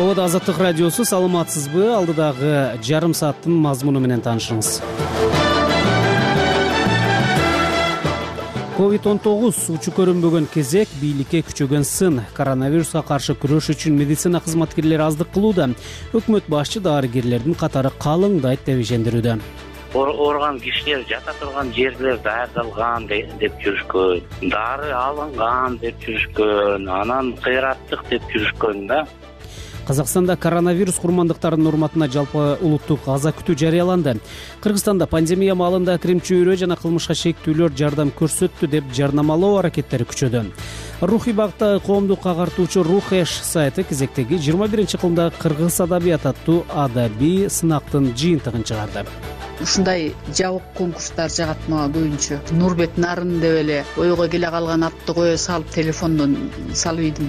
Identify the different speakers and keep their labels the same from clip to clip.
Speaker 1: Тобода Азаттык радиосу, саламатсызбы? Алдыдагы жарым сааттын мазмуну менен таанышыңыз. COVID-19 учу көрүнбөгөн кезек, бийликке күчөгөн сын. Коронавируска каршы күрөш үчүн медицина кызматкерлери аздык кылууда. Өкмөт башчы дарыгерлердин катары калыңдайт деп ишендирүүдө.
Speaker 2: Орган кишилер жата турган жерлер даярдалган деп жүрүшкөн, дары алынган деп жүрүшкөн, анан кыйраттык деп жүрүшкөн да.
Speaker 1: Казакстанда коронавирус курмандыктарынын урматына жалпы улуттук аза күтүү жарыяланды. Кыргызстанда пандемия маалында кирим чөйрө жана кылмышка шектүүлөр жардам көрсөттү деп жарнамалоо аракеттери күчөдү. Рухий багыттагы коомдук агартуучу Рухеш сайты кезектеги 21-кылымдагы кыргыз адабият аттуу адабий сынактын жыйынтыгын чыгарды.
Speaker 3: Ушундай жабык конкурстар жагат мага көбүнчө. Нурбет Нарын деп эле ойго келе калган атты кое салып телефондон салып идим.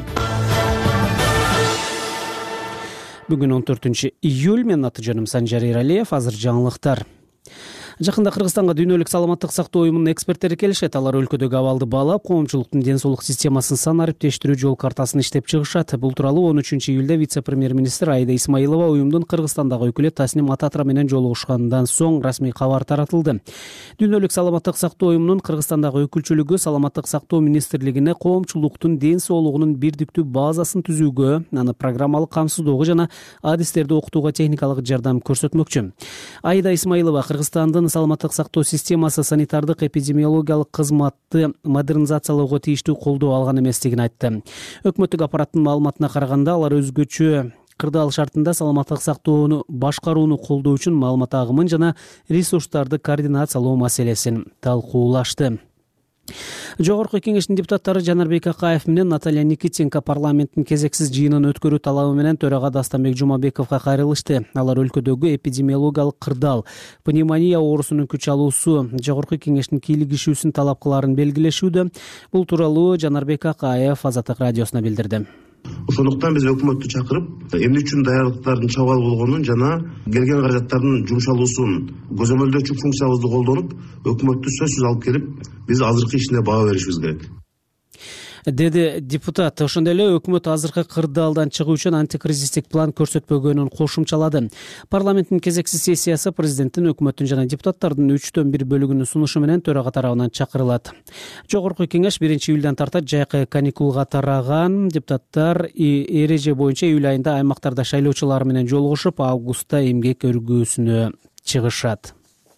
Speaker 1: Бүгүн 14-июль, мен аты жөнүм Санжар Эралиев. Азыр жаңылыктар. Жакында Кыргызстанга дүйнөлүк саламаттык сактоо уюмунун эксперттери келишет. Алар өлкөдөгү абалды баалап, коомчулуктун ден соолук системасын сан ариптештирүү жол картасын иштеп чыгышат. Бул тууралуу 13-июлда вице-премьер-министр Аида Исмаилова уюмдун Кыргызстандагы өкүлү Тасним Ататра менен жолугушкандан соң расмий кабар таратылды. Дүйнөлүк саламаттык сактоо уюмунун Кыргызстандагы өкүлчүлүгү саламаттык сактоо министрлигине коомчулуктун ден соолугунун бирдиктүү базасын түзүүгө, аны программалык камсыздоого жана адистерди окутууга техникалык жардам көрсөтмөкчү. Аида Исмаилова Кыргызстандын саламаттык сактоо системасы санитардык эпидемиологиялык кызматты модернизациялоого тийиштүү колдоо алган эместигин айтты. Өкмөттүк аппараттын маалыматына караганда, алар өзгөчө кырдаал шартында саламаттык сактоону башкарууну колдоо үчүн маалымат агымын жана ресурстарды координациялоо маселесин талкуулашты. Жогорку кеңештин депутаттары Жанарбек Акаев менен Наталья Никитенко парламенттин кезексиз жыйынын өткөрүү талабы менен төрага Дастамбек Жумабековго кайрылышты. Алар өлкөдөгү эпидемиологиялык кырдаал, пневмония оорусунун күч алуусу жогорку кеңештин кийлигишүүсүн талап кылаарын белгилешүүдө. Бул тууралуу Жанарбек Акаев Азаттык радиосуна билдирди.
Speaker 4: Ошондуктан биз өкмөттү чакырып, эмне үчүн даярдыктардын чабал болгонун жана келген каражаттардын жумшалуусун көзөмөлдөөчү функциябызды колдонуп, өкмөттү сөзсүз алып келип, биз азыркы ишине баа беришибиз керек,
Speaker 1: деди депутат. Ошондой эле өкмөт азыркы кырдаалдан чыгуу үчүн антикризистик план көрсөтпөгөнүн кошумчалады. Парламенттин кезексиз сессиясы президенттин, өкмөттүн жана депутаттардын 3/4 бөлүгүнүн сунушу менен төрага тарабынан чакырылат. Жогорку кеңеш 1-июлдан тарта жайкы каникулга тараган. Депутаттар эреже боюнча июль айында аймактарда шайлоочулар менен жолугушуп, августта эмгек өргүүсүнө чыгышат.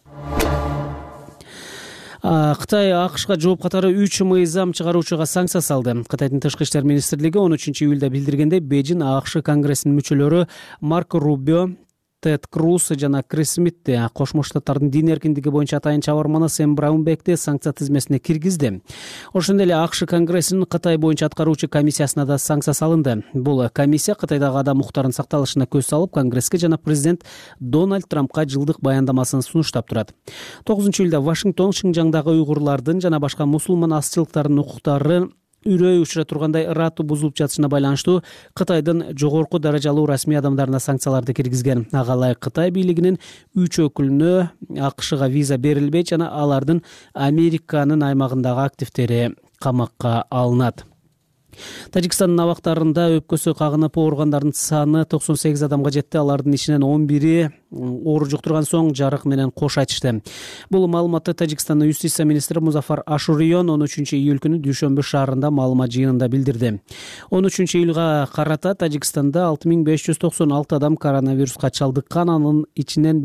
Speaker 1: Кытай АКШга жооп катары 3 мыйзам чыгаруучуга санкция салды. Кытайдын тышкы иштер министрлиги 13-июлда билдиргендей, Бейжин АКШ конгрессинин мүчөлөрү Марко Рубио, Тед Круз жана Крис Смитти Кошмо Штаттардын дин эркиндиги боюнча атайын чабарманы Сэм Браунбекти санкция тизмесине киргизди. Ошондой эле АКШ конгрессинин Кытай боюнча аткаруучу комиссиясына да санкция салынды. Бул комиссия Кытайдагы адам укуктарынын сакталышына көз салып, Конгресске жана президент Дональд Трампка жылдык баяндамасын сунуштап турат. 9-июлда Вашингтон Шинжаңдагы уйгурлардын жана башка мусулман азчылыктардын укуктары үрөй учура тургандай ыраттуу бузулуп жатышына байланыштуу Кытайдын жогорку даражалуу расмий адамдарына санкцияларды киргизген. Ага ылайык Кытай бийлигинин 3 өкүлүнө АКШга виза берилбейт жана алардын Американын аймагындагы активдери камакка алынат. Тажикстандын абактарында өпкөсү кагынып ооругандардын саны 98 адамга жетти. Алардын ичинен 11-и оору жуктурган соң жарык менен кош айтышты. Бул маалыматты Тажикстандын юстиция министри Музафар Ашурион 13-июль күнү Дүйшөмбү шаарында маалымат жыйынында билдирди. 13-июлга карата Тажикстанда 6596 адам коронавируска чалдыккан, анын ичинен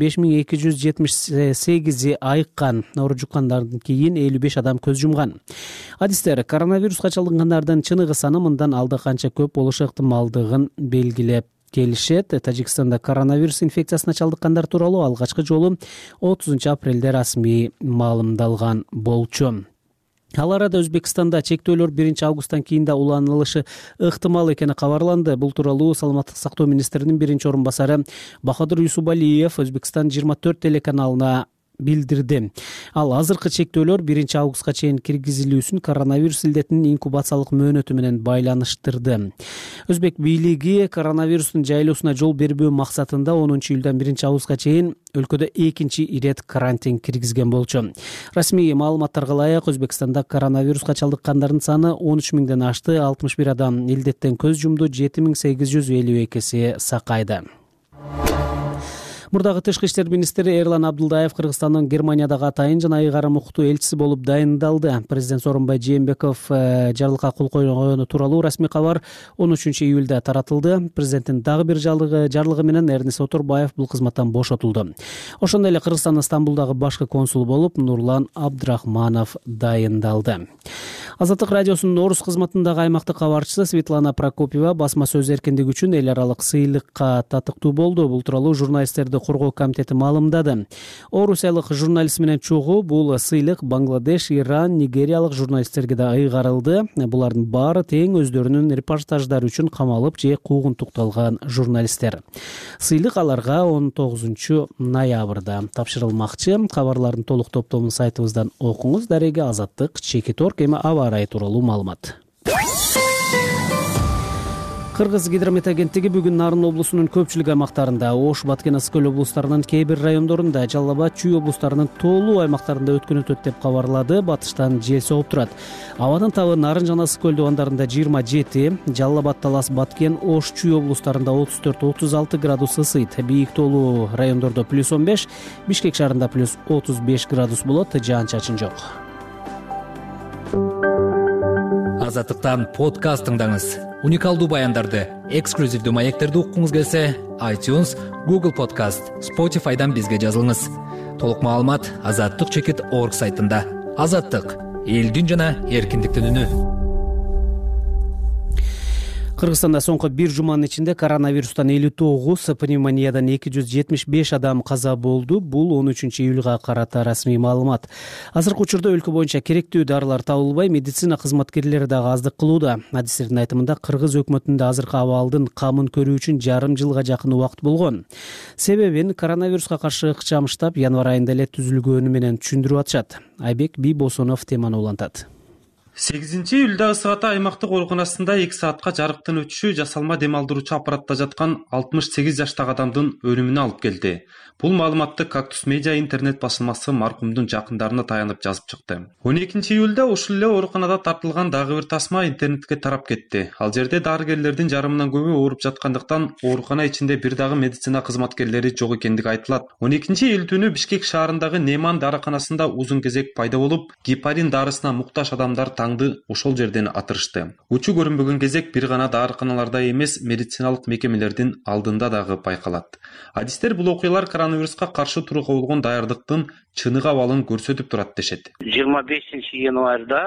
Speaker 1: 5278 айыккан. Оору жуккандардын кийин 55 адам көз жумган. Адистер коронавируска чалдыккандардын чыныгы саны мындан алда канча көп болушу ыктымалдыгын белгилеп келишет. Тажикстанда коронавирус инфекциясына чалдыккандар тууралуу алгачкы жолу 30 апрелде расмий маалымдалган болчу. Ал арада Өзбекстанда чектөөлөр 1-августтан кийин да уланылышы ыктымал экени кабарланды. Бул тууралуу саламаттык сактоо министринин 1-орун басары Бахадыр Юсубалиев Өзбекстан 24 телеканалына билдирди. Ал азыркы чектөөлөр 1 августка чейин киргизилүүсүн коронавирус илдетинин инкубациялык мөөнөтү менен байланыштырды. Өзбек бийлиги коронавирустун жайылуусуна жол бербөө максатында 10 июлдан 1 августка чейин өлкөдө экинчи ирет карантин киргизген болчу. Расмий маалыматтарга ылайык Өзбекстанда коронавируска чалдыккандардын саны 13 миңден ашты, 61 адам илдеттен көз жумду, 7852 сакайды. Мурдагы тышкы иштер министри Эрлан Абдулдаев Кыргызстандын Германиядагы атайын жана ыйгарым укуктуу элчиси болуп дайындалды. Президент Сооронбай Жээнбеков жарлыкка кол койгону тууралуу расмий кабар 13 июлда таратылды. Президенттин дагы бир жарлыгы менен Эрнис Оторбаев бул кызматтан бошотулду. Ошондой эле Кыргызстандын Стамбулдагы башкы консулу болуп Нурлан Абдрахманов дайындалды. Азаттык радиосунун орус кызматындагы аймактык кабарчысы Светлана Прокопьева басма сөз эркиндиги үчүн эл аралык сыйлыкка татыктуу болду. Бул тууралуу журналисттерди коргоо комитети маалымдады. Орусиялык журналист менен чогуу бул сыйлык Бангладеш, Иран, Нигериялык журналисттерге да ыйгарылды. Булардын баары тең өздөрүнүн репортаждары үчүн камалып же куугунтукталган журналисттер. Сыйлык аларга 19 ноябрда тапшырылмакчы. Кабарлардын толук топтомун сайтыбыздан окуңуз. Дареге Азаттык, Чекиторг, эми аба ырайы тууралуу маалымат. Кыргыз гидромет агенттиги бүгүн Нарын облусунун көпчүлүк аймактарында, Ош, Баткен, Ысык көл облустарынын кээ бир райондорунда, Жалал Абад, Чүй облустарынын тоолуу аймактарында өткөн өтөт деп кабарлады. Батыштан жел соғуп турат. Абадын табы Нарын жана Ысык көл дубандарында 27, Жалал Абад, Талас, Баткен, Ош, Чүй облустарында 34-36 градус ысыйт. Бийик тоолуу райондордо +15, Бишкек шаарында +35 градус болот, жаан-чачын жок.
Speaker 5: Азаттыктан подкаст тыңдаңыз. Уникалдуу баяндарды, эксклюзивдүү маектерди уккуңуз келсе, iTunes, Google Podcast, Spotify'дан бизге жазылыңыз. Толук маалымат azattyk.org сайтында. Азаттык — элдин жана эркиндиктин үнү.
Speaker 1: Кыргызстанда соңку бир жуманын ичинде коронавирустан 59, пневмониядан 275 адам каза болду. Бул 13 июлга карата расмий маалымат. Азыркы учурда өлкө боюнча керектүү дарылар табылбай, медицина кызматкерлери дагы аздык кылууда. Адистердин айтымында Кыргыз өкмөтүндө азыркы абалдын камын көрүү үчүн жарым жылга жакын убакыт болгон. Себебин коронавируска каршы ыкчам штаб январь айында эле түзүлгөнү менен түшүндүрүп атышат. Айбек Бийбосонов теманы улантат.
Speaker 6: 8 июлда Ысык Ата аймактык ооруканасында 2 саатка жарыктын өтүшү жасалма дем алдыруучу аппаратта жаткан 68 жаштагы адамдын өлүмүнө алып келди. Бул маалыматты Кактус Медиа интернет басылмасы маркумдун жакындарына таянып жазып чыкты. 12 июлда ушул эле ооруканада тартылган дагы бир тасма интернетке тарап кетти. Ал жерде дарыгерлердин жарымынан көбү ооруп жаткандыктан оорукана ичинде бир дагы медицина кызматкерлери жок экендиги айтылат. 12 июль түнү Бишкек шаарындагы Неман дарыканасында узун кезек пайда болуп, гепарин дарысына муктаж адамдар таңды ошол жерден атырышты. Учу көрүнбөгөн кезек бир гана дарыканаларда эмес, медициналык мекемелердин алдында дагы байкалат. Адистер бул окуялар коронавируска каршы турууга болгон даярдыктын чыныгы абалын көрсөтүп турат дешет.
Speaker 2: 25 январда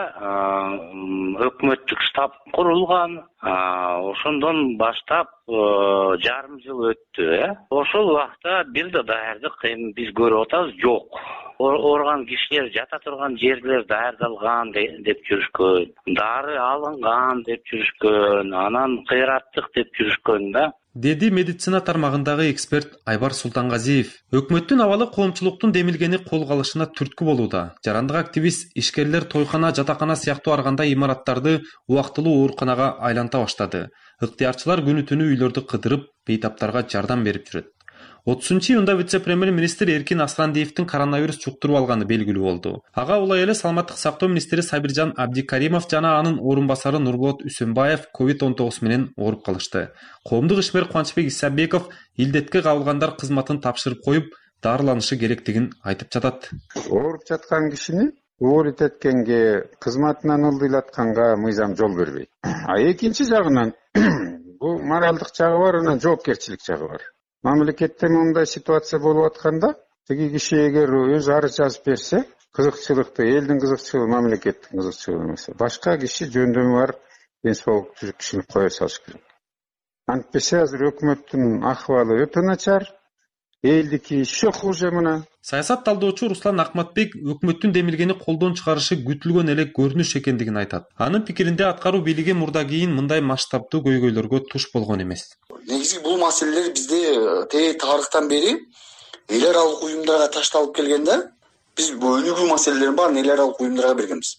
Speaker 2: өкмөттүк штаб курулган. Ошондон баштап жарым жыл өттү. Ошол убакта бир да даярдык биз көрүп атабыз жок. Ооруган кишилер жата турган жерлер даярдалган деп жүрүшкөн, дары алынган деп жүрүшкөн, анан кыйраттык деп жүрүшкөн да.
Speaker 6: Деди медицина тармагындагы эксперт Айбар Султангазиев. Өкмөттүн абалы коомчулуктун демилгени колго алышына түрткү болууда. Жарандык активист ишкерлер тойкана, жатакана сыяктуу аргандай имараттарды убактылуу ооруканага айланта баштады. Ыктыярчылар күнү түнү үйлөрдү кыдырып, бейтаптарга жардам берип жүрөт. 30 июнда вице-премьер-министр Эркин Асрандиевдин коронавирус жуктуруп алганы белгилүү болду. Ага улай эле саламаттык сактоо министри Сабиржан Абдикаримов жана анын орун басары Нурболот Үсөнбаев COVID-19 менен ооруп калышты. Коомдук ишмер Кубанычбек Исабеков илдетке кабылгандар кызматын тапшырып коюп, дарыланышы керектигин айтып жатат.
Speaker 7: Ооруп жаткан кишини ооруп эткенге, кызматынан ылдыйлатканга мыйзам жол бербейт. Экинчи жагынан бул моралдык жагы бар, анан жоопкерчилик жагы бар. Мамлекетте мындай ситуация болуп атканда, тиги киши эгер өз арыз жазып берсе, кызыкчылыкты, элдин кызыкчылыгы, мамлекеттин кызыкчылыгы эмес. Башка киши жөндөмү бар ден соолук түзүкчүн кое салыш керек. Антпесе азыр өкмөттүн акыбалы өтө начар, элдики еще хуже мына.
Speaker 6: Саясат талдоочу Руслан Акматбек өкмөттүн демилгени колдон чыгарышы күтүлгөн эле көрүнүш экендигин айтат. Анын пикиринде аткаруу бийлиги мурда кийин мындай масштабтуу көйгөйлөргө туш болгон эмес.
Speaker 8: Негизи бул маселелер бизде тарыхтан бери эл аралык уюмдарга ташталып келген да. Биз өнүгүү маселелерин баарын эл аралык уюмдарга бергенбиз.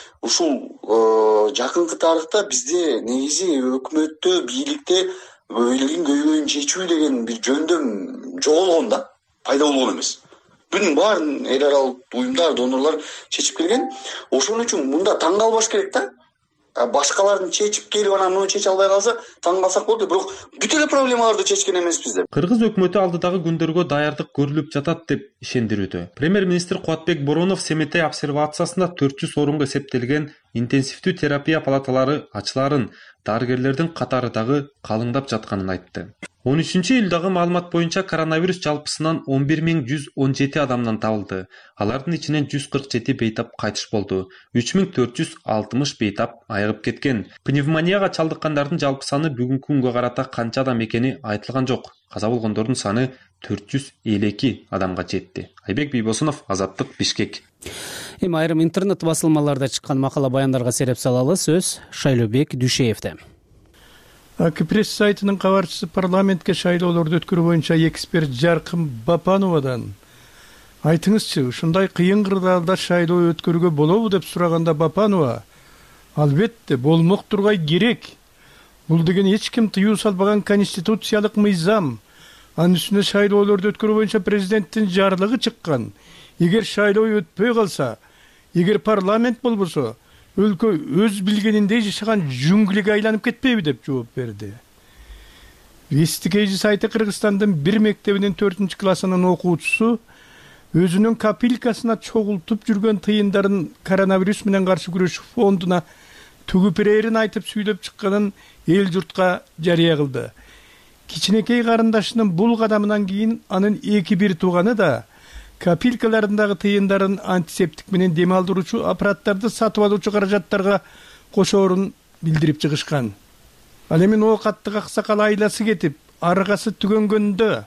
Speaker 8: Ушул жакынкы тарыхта бизде негизи өкмөттө, бийликте элдин көйгөйүн чечүү деген бир жөндөм жоголгон да, пайда болгон эмес. Bunun баарын эл аралык уюмдар, донорлор чечип келген. Ошон үчүн мында таң калбаш керек да. Башкалардын чечип келип анан муну чече албай калса таң калсак болду, бирок бүт эле проблемаларды чечкен эмеспиз деп.
Speaker 6: Кыргыз өкмөтү алдыдагы күндөргө даярдык көрүлүп жатат деп ишендирүүдө. Премьер-министр Кубатбек Боронов Семетей обсервациясында 400 орунга эсептелген интенсивдүү терапия палаталары ачыларын, дарыгерлердин катары дагы калыңдап жатканын айтты. 13-июлдагы маалымат боюнча коронавирус жалпысынан 11117 адамдан табылды. Алардын ичинен 147 бейтап кайтыш болду. 3460 бейтап айыгып кеткен. Пневмонияга чалдыккандардын жалпы саны бүгүнкү күнгө карата канча адам экени айтылган жок. Каза болгондордун саны 452 адамга жетти. Айбек Бийбосунов, Азаттык, Бишкек.
Speaker 1: Эми айрым интернет басылмаларда чыккан макала баяндарга сереп салалы. Сөз Шайлообек Дүйшеевде.
Speaker 9: Пресс сайтынын кабарчысы парламентке шайлоолорду өткөрүү боюнча эксперт Жаркын Бапановадан айтыңызчы, ушундай кыйын кырдаалда шайлоо өткөрүүгө болобу деп сураганда Бапанова албетте болмок тургай керек. Бул деген эч ким тыюу салбаган конституциялык мыйзам. Анын үстүнө шайлоолорду өткөрүү боюнча президенттин жарлыгы чыккан. Эгер шайлоо өтпөй калса, эгер парламент болбосо, өлкө өз билгениндей жашаган жүңгүлгө айланып кетпейби деп жооп берди. Вестикейжи сайты Кыргызстандын бир мектебинин 4-классынын окуучусу өзүнүн капилкасына чогултуп жүргөн тыйындарын коронавирус менен каршы күрөш фондуна түгүп берерин айтып сүйлөп чыкканын эл журтка жарыя кылды. Кичинекей карындашынын бул кадамынан кийин анын 2-1 тууганы да капилкаларындагы тыйындарын антисептик менен дем алдыруучу аппараттарды сатып алуучу каражаттарга кошоорун билдирип чыгышкан. Ал эми оокаттык аксакал айласы кетип, аргасы түгөнгөндө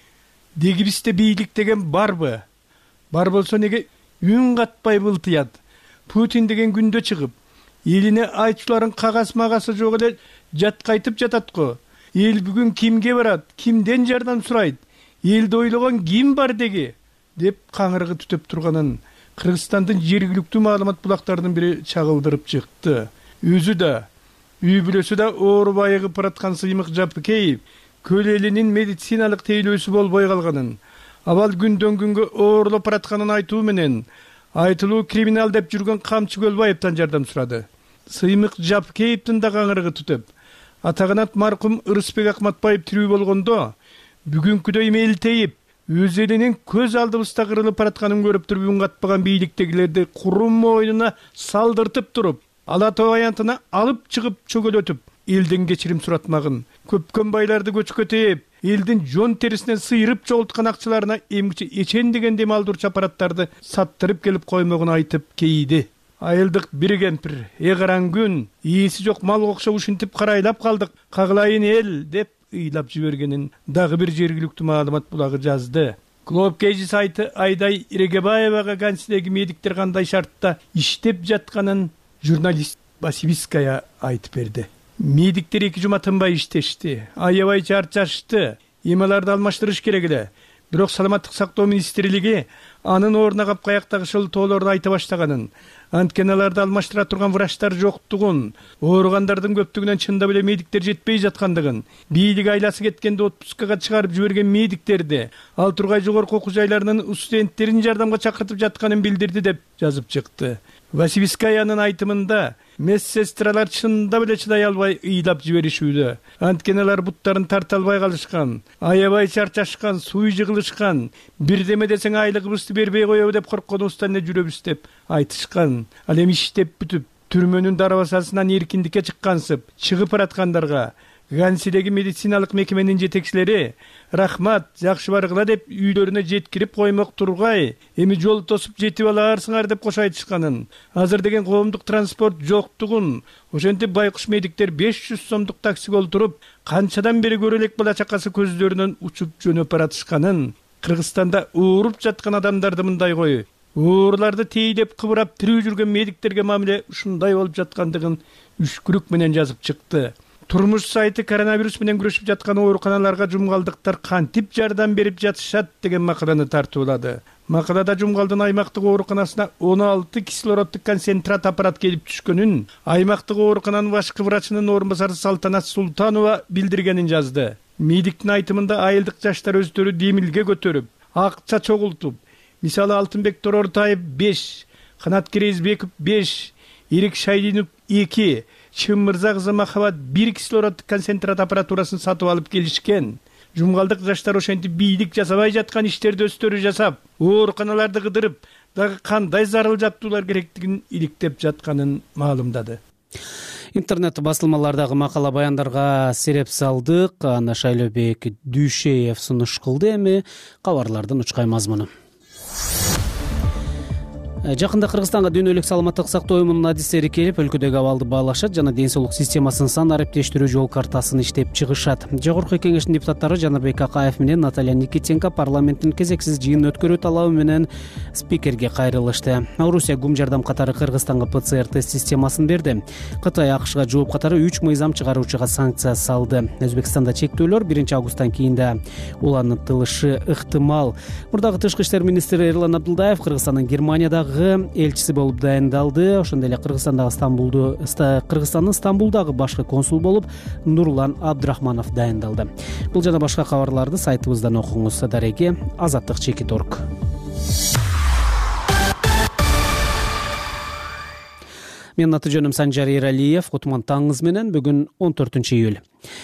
Speaker 9: дегибизде бийлик деген барбы? Бар болсо неге үн катпай былтыят? Путин деген күндө чыгып, элине айтчуларын кагас магасы жок эле жаткайтып жатат го. Эл бүгүн кимге барат? Кимден жардам сурайт? Элди ойлогон ким бар деги? Деп каңырыгы түтөп турганын Кыргызстандын жергиликтүү маалымат булактарынын бири чагылдырып чыкты. Өзү да, үй бүлөсү да ооруп айыгып бараткан Сыймык Жапыкеев көл элинин медициналык тейлөөсү болбой калганын, абал күндөн күнгө оорулуп баратканын айтуу менен айтылуу криминал деп жүргөн Камчы Көлбаевден жардам сурады. Сыймык Жапыкеевдин да каңырыгы түтөп, атаганат маркум Ырысбек Акматбаев тирүү болгондо бүгүнкүдөй мелтейип, өз элинин көз алдыбызда кырылып баратканын көрүп туруп үн катпаган бийликтегилерди курум мойнуна салдыртып туруп, ала тоо аянтына алып чыгып чөгөлөтүп, элден кечирим суратмагын, көпкөн байларды көчкө тээп, элдин жон терисинен сыйрып чогулткан акчаларына эмгиче эчен деген дем алдыруучу аппараттарды саттырып келип коймогун айтып кейиди. Айылдык бир кемпир, караң күн, ээси жок малга окшоп ушинтип карайлап калдык, кагылайын эл деп ыйлап жибергенин дагы бир жергиликтүү маалымат булагы жазды. Клоп-Кейжи сайты Айдай Ирегебаевага Ганцидеги медиктер кандай шартта иштеп жатканын журналист Басибиская айтып берди. Медиктер 2 жума тынбай иштешти, аябай чарчашты, эмаларды алмаштырыш керек эле. Бирок саламаттык сактоо министрлиги анын ордуна капкаяктагы шылтоолорду айта баштаганын, анткени аларды алмаштыра турган врачтар жоктугун, ооругандардын көптүгүнөн чындап эле медиктер жетпей жаткандыгын, бийлик айласы кеткенде отпускага чыгарып жиберген медиктерди ал тургай жогорку окуу жайларынын студенттерин жардамга чакыртып жатканын билдирди деп жазып чыкты. Васибискаянын айтымында медсестралар чындап эле чыдай албай ыйлап жиберишүүдө. Анткени алар буттарын тарта албай калышкан, аябай чарчашкан, суй жыгылышкан, бирдеме десең айлыгыбызды бербей коебу деп коркконубуздан эле жүрөбүз деп айтышкан. Ал эми иштеп бүтүп, түрмөнүн дарбазасынан эркиндикке чыккансып, чыгып бараткандарга Ганцидеги медициналык мекеменин жетекчилери рахмат, жакшы баргыла деп үйлөрүнө жеткирип коймок тургай, эми жол тосуп жетип аларсыңар деп кошо айтышканын, азыр деген коомдук транспорт жоктугун, ошентип байкуш медиктер 500 сомдук таксиге олтуруп, канчадан бери көрө элек бала чакасы көздөрүнөн учуп жөнөп баратышканын, Кыргызстанда ооруп жаткан адамдарды мындай коюп, ооруларды тейлеп кыбырап тирүү жүргөн медиктерге мамиле ушундай болуп жаткандыгын үшкүрүк менен жазып чыкты. Турмуш сайты коронавирус менен күрөшүп жаткан ооруканаларга жумгалдыктар кантип жардам берип жатышат деген макаланы тартуулады. Макалада Жумгалдын аймактык ооруканасына 16 кислороддук концентрат аппарат келип түшкөнүн аймактык оорукананын башкы врачынын орун басары Салтанат Султанова билдиргенин жазды. Медиктин айтымында айылдык жаштар өздөрү демилге көтөрүп, акча чогултуп, мисалы Алтынбек Торортаев 5, Канат Керезбеков 5, Ирик Шайдинов 2, Чым Мырза кызы Махабат 1 кислороддук концентрат аппаратурасын сатып алып келишкен. Жумгалдык жаштар ошентип бийлик жасабай жаткан иштерди өздөрү жасап, ооруканаларды кыдырып, дагы кандай зарыл жаттуулар керектигин иликтеп жатканын маалымдады.
Speaker 1: Интернет басылмалардагы макала баяндарга сереп салдык. Аны Шайлообек Дүйшеев сунуш кылды. Эми кабарлардын учкай мазмуну. Жакында Кыргызстанга дүйнөлүк саламаттык сактоо уюмунун адистери келип, өлкөдөгү абалды баалашат жана ден соолук системасын сан арептештирүү жол картасын иштеп чыгышат. Жогорку кеңештин депутаттары Жанарбек Акаев менен Наталья Никитенко парламенттин кезексиз жыйын өткөрүү талабы менен спикерге кайрылышты. Орусия гум жардам катары Кыргызстанга ПЦР тест системасын берди. Кытай АКШга жооп катары 3 мыйзам чыгаруучуга санкция салды. Өзбекстанда чектөөлөр 1 августтан кийин да улантылышы ыктымал. Мурдагы тышкы иштер министри Эрлан Абдулдаев Кыргызстандын Германиядагы элчиси болуп дайындалды. Ошондой эле Кыргызстандын Стамбулдагы башкы консул болуп Нурлан Абдрахманов дайындалды. Бул жана башка кабарларды сайтыбыздан окуңуз. Дареги Азаттык Чекит.орг. Менин аты жөнүм Санжар Эралиев. Кутман таңыңыз менен. Бүгүн 14 июль.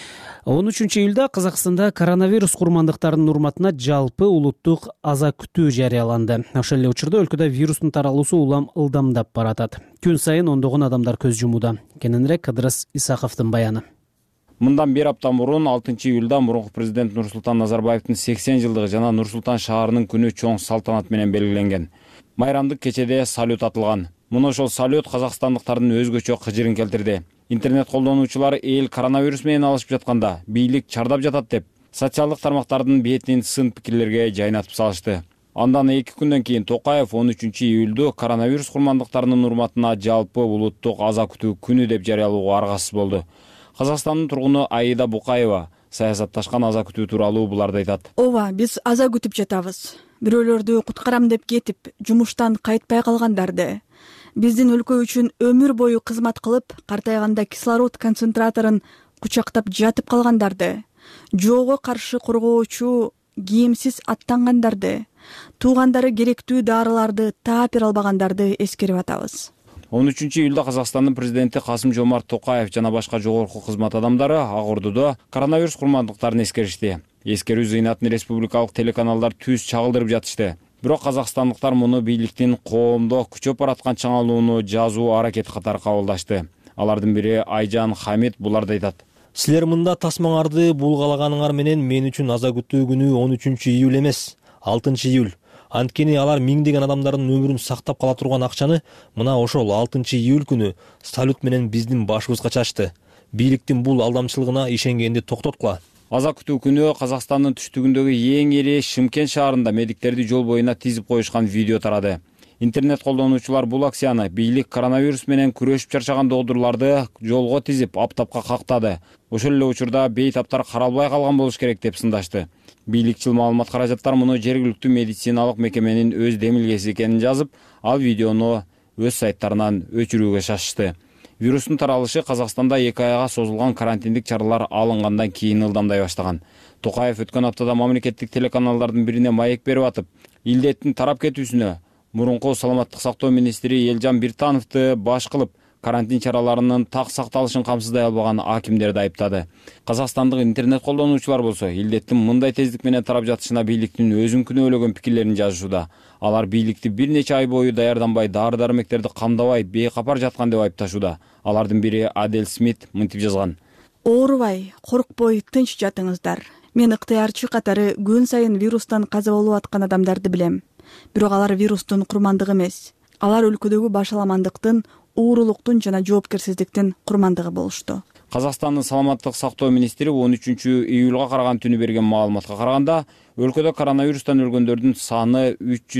Speaker 1: 13 июлда Казакстанда коронавирус курмандыктарынын урматына жалпы улуттук аза күтүү жарыяланды. Ошол эле учурда өлкөдө вирустун таралуусу улам ылдамдап баратат. Күн сайын ондогон адамдар көз жумууда. Кененирээк Кыдырыс Исаковдун баяны.
Speaker 10: Мындан 1 апта мурун 6 июлда мурунку президент Нурсултан Назарбаевдин 80 жылдыгы жана Нурсултан шаарынын күнү чоң салтанат менен белгиленген. Майрамдык кечеде салют атылган. Муну ошол салют казакстандыктардын өзгөчө кыжырын келтирди. Интернет колдонуучулар эл коронавирус менен алышып жатканда бийлик чардап жатат деп социалдык тармактардын бетинин сын пикирлерге жайнатып салышты. Андан 2 күндөн кийин Токаев 13 июлду коронавирус курмандыктарынын урматына жалпы улуттук аза күтүү күнү деп жарыялууга аргасыз болду. Казакстандын тургуну Аида Букаева саясатташкан аза күтүү тууралуу буларды айтат.
Speaker 11: Ооба, биз аза күтүп жатабыз. Бирөөлөрдү куткарам деп кетип, жумуштан кайтпай калгандарды, биздин өлкө үчүн өмүр бою кызмат кылып, картайганда кислород концентраторун кучактап жатып калгандарды, жоого каршы коргоочу кийимсиз аттангандарды, туугандары керектүү дарыларды таап бере албагандарды эскерип атабыз.
Speaker 10: 13 июлда Казакстандын президенти Касым-Жомарт Токаев жана башка жогорку кызмат адамдары Ак Ордодо коронавирус курмандыктарын эскеришти. Эскерүү зыйнатын республикалык телеканалдар түз чагылдырып жатышты. Бирок казакстандыктар муну бийликтин коомдо күчөп бараткан чаңалууну жазуу аракети катары кабылдашты. Алардын бири Айжан Хамид буларды айтат.
Speaker 12: Силер мында тасмаңарды булгалаганыңар менен мен үчүн аза күтүү күнү 13 июль эмес, 6 июль. Анткени алар миңдеген адамдардын өмүрүн сактап кала турган акчаны мына ошол 6 июль күнү салют менен биздин башыбызга чачты. Бийликтин бул алдамчылыгына ишенгенди токтоткула.
Speaker 10: Аза күтүү күнү Казакстандын түштүгүндөгү эң ири Шымкент шаарында медиктерди жол боюна тизип коюшкан видео тарады. Интернет колдонуучулар бул акцияны бийлик коронавирус менен күрөшүп чарчаган доодурларды жолго тизип аптапка кактады. Ошол эле учурда бейтаптар каралбай калган болуш керек деп сындашты. Бийликчил маалымат каражаттар муну жергиликтүү медициналык мекеменин өз демилгеси экенин жазып, ал видеону өз сайттарынан өчүрүүгө шашышты. Вирустун таралышы Казакстанда 2 айга созулган карантиндик чаралар алынгандан кийин ылдамдай баштаган. Токаев өткөн аптада мамлекеттик телеканалдардын бирине маек берип атып, илдеттин тарап кетүүсүнө мурунку саламаттык сактоо министри Элжан Биртановду баш кылып, карантин чараларынын так сакталышын камсыздай албаган акимдерди айыптады. Казакстандык интернет колдонуучулар болсо илдеттин мындай тездик менен тарап жатышына бийликтин өзүн күнөөлөгөн пикирлерин жазышууда. Алар бийликти бир нече ай бою даярданбай, дары-дармектерди камдабай, бейкапар жаткан деп айыпташууда. Алардын бири Адель Смит мынтип жазган.
Speaker 11: Оорубай, коркпой, тынч жатыңыздар. Мен ыктыярчы катары күн сайын вирустан каза болуп аткан адамдарды билем. Бирок алар вирустун курмандыгы эмес. Алар өлкөдөгү башаламандыктын, уурулуктун жана жоопкерсиздиктин курмандыгы болушту.
Speaker 10: Казакстандын саламаттык сактоо министри 13 июлга караган түнү берген маалыматка караганда, өлкөдө коронавирустан өлгөндөрдүн саны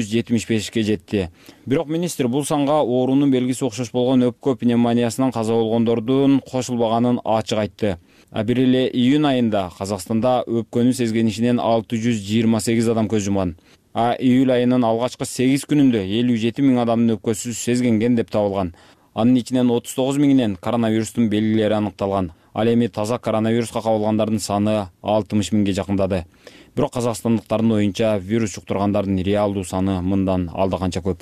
Speaker 10: 375ке жетти. Бирок министр бул санга оорунун белгиси окшош болгон өпкө пневмониясынан каза болгондордун кошулбаганын ачык айтты. Бир эле июнь айында Казакстанда өпкөнүн сезгенишинен 628 адам көз жумган. июль айынын алгачкы 8 күнүндө 57 000 адамдын өпкөсү сезгенген деп табылган. Анын ичинен 39 000 коронавирустун белгилери аныкталган. Ал эми таза коронавируска кабылгандардын саны 60 000 жакындады. Бирок казакстандыктардын оюнча вирус жуктургандардын реалдуу саны мындан алда канча көп.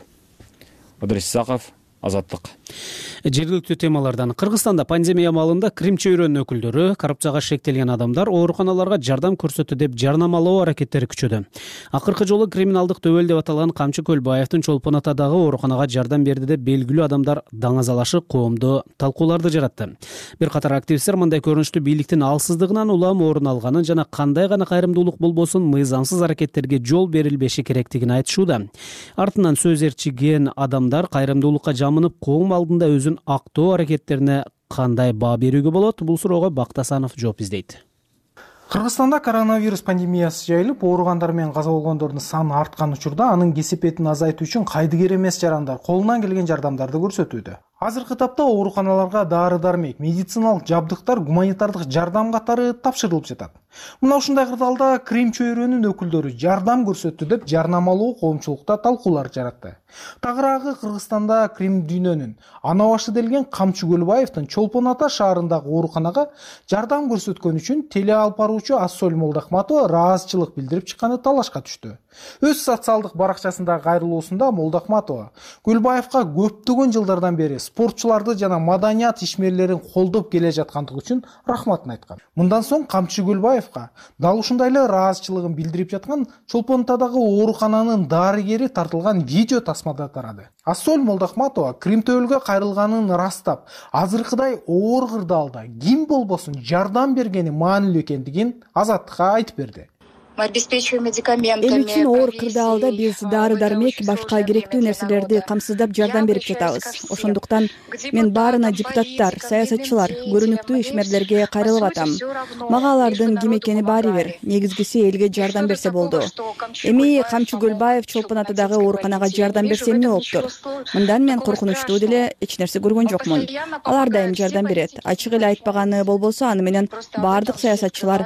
Speaker 10: Ыдырыс Исаков, Азаттык.
Speaker 1: Жергиликтүү темалардан Кыргызстанда пандемия маалында Крим чөйрөнүн өкүлдөрү коррупцияга шектелген адамдар ооруканаларга жардам көрсөттү деп жарнамалоо аракеттери күчөдү. Акыркы жолу криминалдык төбөл деп аталган Камчы Көлбаевдин Чолпон Атадагы ооруканага жардам берди деп белгилүү адамдар даңазалашып коомдо талкууларды жаратты. Бир катар активисттер мындай көрүнүштүү бийликтин алсыздыгынан улам орун алганын жана кандай гана кайрымдуулук болбосун мыйзамсыз аракеттерге жол берилбеши керектигин айтышууда. Артынан сөз ээрчиген адамдар кайрымдуулукка жамынып коом алдында өзүн актоо аракеттерине кандай баа берүүгө болот? Бул суроого Бактасанов жооп издейт.
Speaker 13: Кыргызстанда коронавирус пандемиясы жайылып, ооругандар менен каза болгондордун саны арткан учурда анын кесепетин азайтуу үчүн кайдыгер эмес жарандар колунан келген жардамдарды көрсөтүүдө. Азыркы тапта ооруканаларга дары-дармек, медициналык жабдыктар, гуманитардык жардам катары тапшырылып жатат. Мына ушундай кырдаалда Крим чөйрөнүнүн өкүлдөрү жардам көрсөттү деп жарнамалоо коомчулукта талкуулар жаратты. Тагыраагы Кыргызстанда Крим дүйнөнүн ана башы делген Камчы Көлбаевдин Чолпон Ата шаарындагы ооруканага жардам көрсөткөн үчүн теле алып баруучу Ассоль Молдахматова ыраазычылык билдирип чыкканы талашка түштү. Өз социалдык баракчасындагы кайрылуусунда Молдахматова Көлбаевга көптөгөн жылдардан бери спортчуларды жана маданият ишмерлерин колдоп келе жаткандыгы үчүн рахматын айткан. Мындан соң Камчы Көлбаевга дал ушундай эле ыраазычылыгын билдирип жаткан Чолпон Атадагы оорукананын дарыгери тартылган видео тасмада тарады. Ассоль Молдахматова Крим төбөлгө кайрылганын ырастап, азыркыдай оор кырдаалда ким болбосун жардам бергени маанилүү экендигин Азаттыкка айтып берди.
Speaker 14: Мы обеспечиваем медикаментами.
Speaker 11: Эл үчүн оор кырдаалда биз дары-дармек, башка керектүү нерселерди камсыздап жардам берип жатабыз. Ошондуктан мен баарына депутаттар, саясатчылар, көрүнүктүү ишмерлерге кайрылып атам. Мага алардын ким экени баары бир. Негизгиси элге жардам берсе болду. Эми Камчы Көлбаев Чолпон Атадагы ооруканага жардам берсе эмне болуптур? Мындан мен коркунучтуу деле эч нерсе көргөн жокмун. Алар дайым жардам берет. Ачык эле айтпаганы болбосо аны менен баардык саясатчылар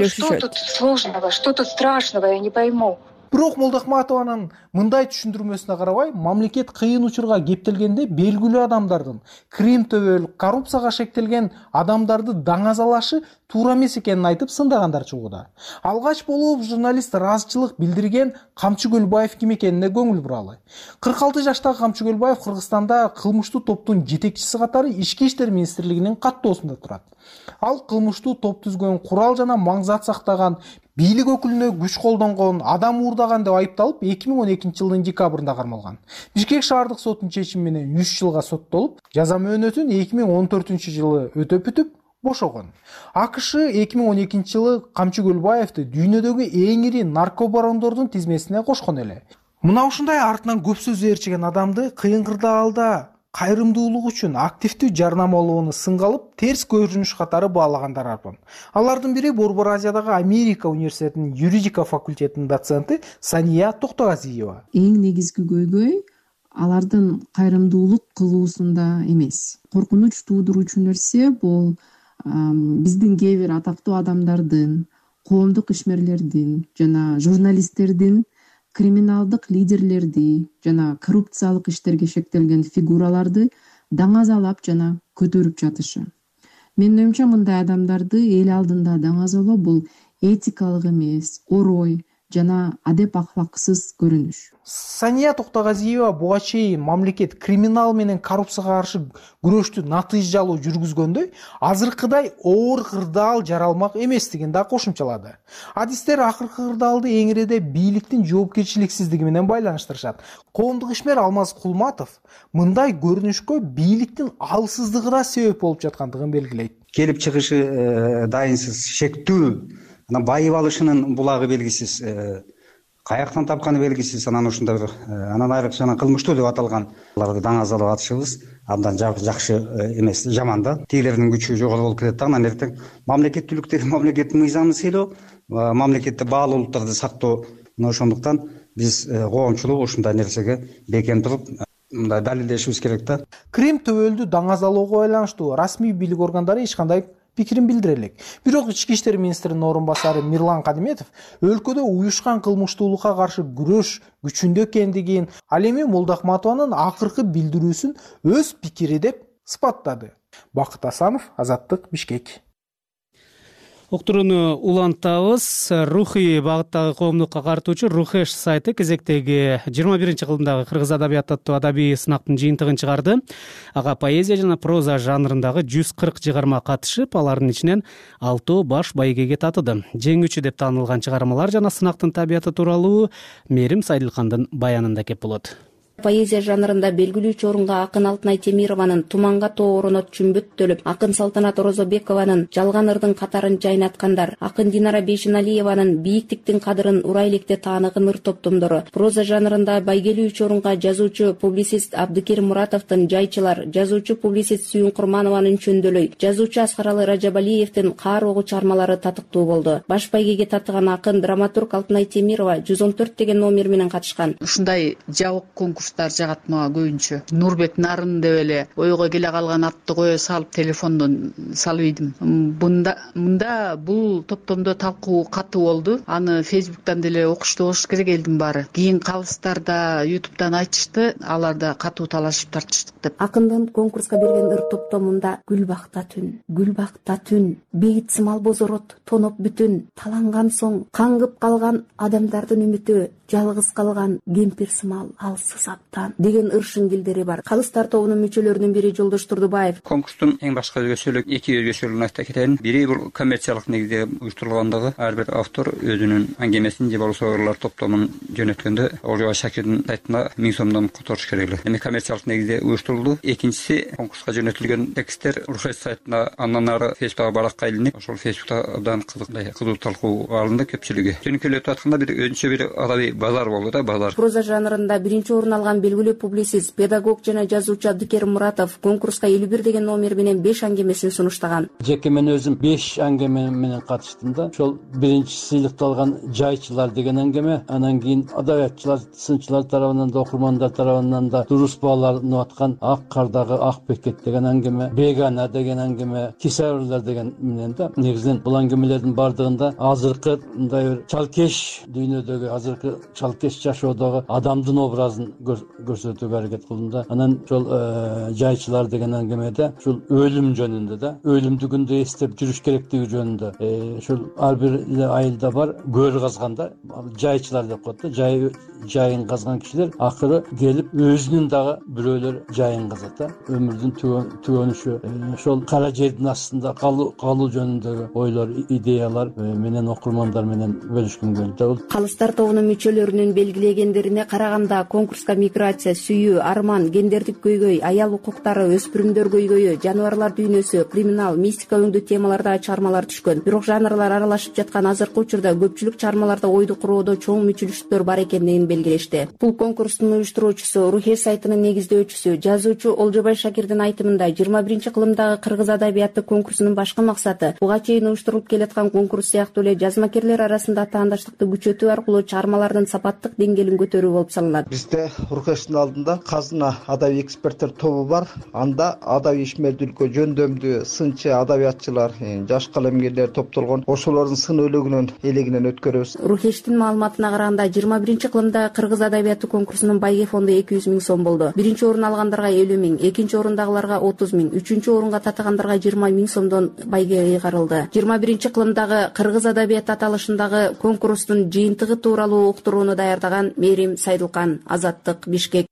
Speaker 11: сүйлөшүшөт.
Speaker 14: Тут страшного, я не пойму.
Speaker 13: Бирок Молдахматованын мындай түшүндүрмөсүнө карабай, мамлекет кыйын учурга кептелгенде белгилүү адамдардын Крим төбөл коррупцияга шектелген адамдарды даңазалашы туура эмес экенин айтып сындагандар чыгууда. Алгач болуп журналист ыраазычылык билдирген Камчы Көлбаев ким экенине көңүл буралы. 46 жаштагы Камчы Көлбаев Кыргызстанда кылмыштуу топтун жетекчиси катары Ички иштер министрлигинин каттоосунда турат. Ал кылмыштуу топ түзгөн, курал жана маңзат сактаган, бийлик өкүлүнө күч колдонгон, адам уурдаган деп айыпталып 2012 жылдын декабрында кармалган. Бишкек шаардык сотунун чечими менен 3 жылга соттолуп, жаза мөөнөтүн 2014 жылы өтөп бүтүп бошогон. АКШ 2012 жылы Камчы Көлбаевди дүйнөдөгү эң ири наркобарондордун тизмесине кошкон эле. Мына ушундай артынан көп сөз ээрчиген адамды кыйын кырдаалда кайрымдуулук үчүн активдүү жарнамалоону сынга алып, терс көрүнүш катары баалагандар арпын. Алардын бири Борбор Азиядагы Америка университетинин юридика факультетинин доценти Сания Токтогазиева.
Speaker 15: Эң негизги көйгөй алардын кайрымдуулук кылуусунда эмес. Коркунуч туудуруучу нерсе бул биздин кээ бир атактуу адамдардын, коомдук ишмерлердин жана журналисттердин криминалдык лидерлерди жана коррупциялык иштерге шектелген фигураларды даңазалап жана көтөрүп жатышы. Менин оюмча мындай адамдарды эл алдында даңазалоо бул этикалык эмес, орой жана адеп акылаксыз көрүнүш.
Speaker 13: Сания Токтогазиева буга чейин мамлекет криминал менен коррупцияга каршы күрөштү натыйжалуу жүргүзгөндөй, азыркыдай оор кырдаал жаралмак эместигин да кошумчалады. Адистер акыркы кырдаалды эң иреде бийликтин жоопкерчиликсиздиги менен байланыштырышат. Коомдук ишмер Алмаз Кулматов мындай көрүнүшкө бийликтин алсыздыгы да себеп болуп жаткандыгын белгилейт.
Speaker 16: Келип чыгышы дайынсыз, шектүү, байып алышынын булагы белгисиз, каяктан тапканы белгисиз, анан ушундай бир анан айрыкча кылмыштуу деп аталган аларды даңазалап атышыбыз абдан жакшы эмес, жаман да. Тигилердин күчү жогору болуп кетет да. Анан эртең мамлекеттүүлүктөгү мамлекеттин мыйзамын сыйлоо, мамлекетте баалуу улуттарды сактоо. Ошондуктан биз коомчулук ушундай нерсеге бекем туруп мындай далилдешибиз керек да.
Speaker 13: Крим төбөлдү даңазалоого байланыштуу расмий бийлик органдары эч кандай пикирин билдире элек. Бирок ички иштер министринин орун басары Мирлан Кадиметов өлкөдө уюшкан кылмыштуулукка каршы күрөш күчүндө экендигин, ал эми Молдахматованын акыркы билдирүүсүн өз пикири деп сыпаттады. Бакыт Асанов, Азаттык, Бишкек.
Speaker 1: Уктурууну улантабыз. Рухи багыттагы коомдукка картуучу Рухеш сайты кезектеги 21-кылымдагы кыргыз адабияты аттуу адабий сынактын жыйынтыгын чыгарды. Ага поэзия жана проза жанрындагы 140 чыгарма катышып, алардын ичинен 6 баш байгеге татыды. Жеңүүчү деп таанылган чыгармалар жана сынактын табияты тууралуу Мерим Сайдылкандын баянында кеп болот.
Speaker 17: Поэзия жанрында белгилүүчү орунга акын Алтынай Темированын Туманга тоорунот чүмбөт төлөп, акын Салтанат Орозобекованын Жалган ырдын катарын жайнаткандар, акын Динара Бейшеналиеванын Бийиктиктин кадырын ура электе тааныгын ыр топтомдору, проза жанрында байгелүүчү орунга жазуучу публицист Абдыкерим Муратовдун Жайчылар, жазуучу публицист Сүйүн Курманованын Чөндөөлөй, жазуучу Аскаралы Ражабалиевдин Каар огу чыгармалары татыктуу болду. Баш байгеге татыган акын драматург Алтынай Темирова 114 деген номер менен катышкан.
Speaker 3: Ушундай жабык конкурстар жагатмага көбүнчө Нурбек Нарын деп эле ойго келе калган атты кое салып телефондон салып ийдим. Мында бул топтомдо талкуу катуу болду. Аны Фейсбуктан деле окушту болуш керек элдин баары. Кийин калыстарда YouTube'дан айтышты, алар да катуу талашып тартыштык деп.
Speaker 17: Акындын конкурска берген ыр топтомунда гүл бакта түн, бейит сымал бозорот тоноп бүтүн, таланган соң каңгып калган адамдардын үмүтү, жалгыз калган кемпир сымал алсыз аптан деген ыр шыңгилдери бар. Калыстар тобунун мүчөлөрүнүн бири Жолдош Турдубаев.
Speaker 18: Конкурстун эң башкы өзгөчөлүгү, эки өзгөчөлүгүн айта кетейин. Бири бул коммерциялык негизде уюштурулгандыгы. Ар бир автор өзүнүн аңгемесин же болбосо ырлар топтомун жөнөткөндө Олжобай Шакирдин сайтына 1000 сомдон которуш керек эле. Эми коммерциялык негизде уюштурулду. Экинчиси, конкурска жөнөтүлгөн тексттер Рухеш сайтына андан ары Фейсбукка баракка илинип, ошол Фейсбукта абдан кызуу талкуу алынды көпчүлүгү. Жөнөкөйлөп атканда бир өзүнчө бир адабий базар болду да, базар.
Speaker 17: Проза жанрында биринчи орун алган белгилүү публицист, педагог жана жазуучу Абдыкерим Муратов конкурска 51 деген номер менен 5 аңгемесин сунуштаган.
Speaker 19: Жеке мен өзүм 5 аңгеме менен катыштым да. Ошол биринчи сыйлыкты алган Жайчылар деген аңгеме, анан кийин адабиятчылар, сынчылар тарабынан да, окурмандар тарабынан да дурус бааланып аткан Ак кардагы Ак бекет деген аңгеме, Бегана деген аңгеме, Кисаврлар деген менен да. Негизинен бул аңгемелердин бардыгында азыркы мындай бир чалкеш дүйнөдөгү, азыркы чалкеш жашоодогу адамдын образын көрсөтүүгө аракет кылдым да. Анан ошол Жайчылар деген аңгемеде ушул өлүм жөнүндө да, өлүмдү күндө эстеп жүрүш керектиги жөнүндө. Ушул ар бир айылда бар көл казганда жайчылар деп коет да. Жайын казган кишилер акыры келип өзүнүн дагы бирөөлөр жайын казат да. Өмүрдүн түгөнүшү, ошол кара жердин астында калуу жөнүндөгү ойлор, идеялар менен окурмандар менен бөлүшкүм келди.
Speaker 17: Калыстар тобунун мүчөлөрүнүн белгилегендерине караганда конкурска миграция, сүйүү, арман, гендердик көйгөй, аял укуктары, өспүрүмдөр көйгөйү, жаныбарлар дүйнөсү, криминал, мистика өңдүү темаларда чыгармалар түшкөн. Бирок жанрлар аралашып жаткан азыркы учурда көпчүлүк чыгармаларда ойду куроодо чоң мүчүлүштөр бар экендигин белгилешти. Бул конкурстун уюштуруучусу, Рухеш сайтынын негиздөөчүсү, жазуучу Олжобай Шакирдин айтымында 21-кылымдагы кыргыз адабияты конкурсунун башкы максаты буга чейин уюштурулуп келаткан конкурс сыяктуу эле жазмакерлер арасында таандаштыкты күчөтүү аркылуу чыгармалардын сапаттык деңгээлин көтөрүү болуп саналат.
Speaker 20: Бизде Рухештин алдында Казына адабий эксперттер тобу бар. Анда адабий ишмердүүлүккө жөндөмдүү сынчы адабиятчылар, жаш калемгерлер топтолгон. Ошолордун сын өлөгүнөн элегинен өткөрөбүз.
Speaker 17: Рухештин маалыматына караганда 21-кылымда кыргыз адабияты конкурсунун байге фонду 200 000 сом болду. Биринчи орун алгандарга 50 000, экинчи орундагыларга 30 000, үчүнчү орунга татыгандарга 20 000 сомдон байге ыйгарылды. 21-кылымдагы кыргыз адабияты аталышындагы конкурстун жыйынтыгы тууралуу уктурууну даярдаган Мерим Сайдылкан, Азаттык, Бишкек.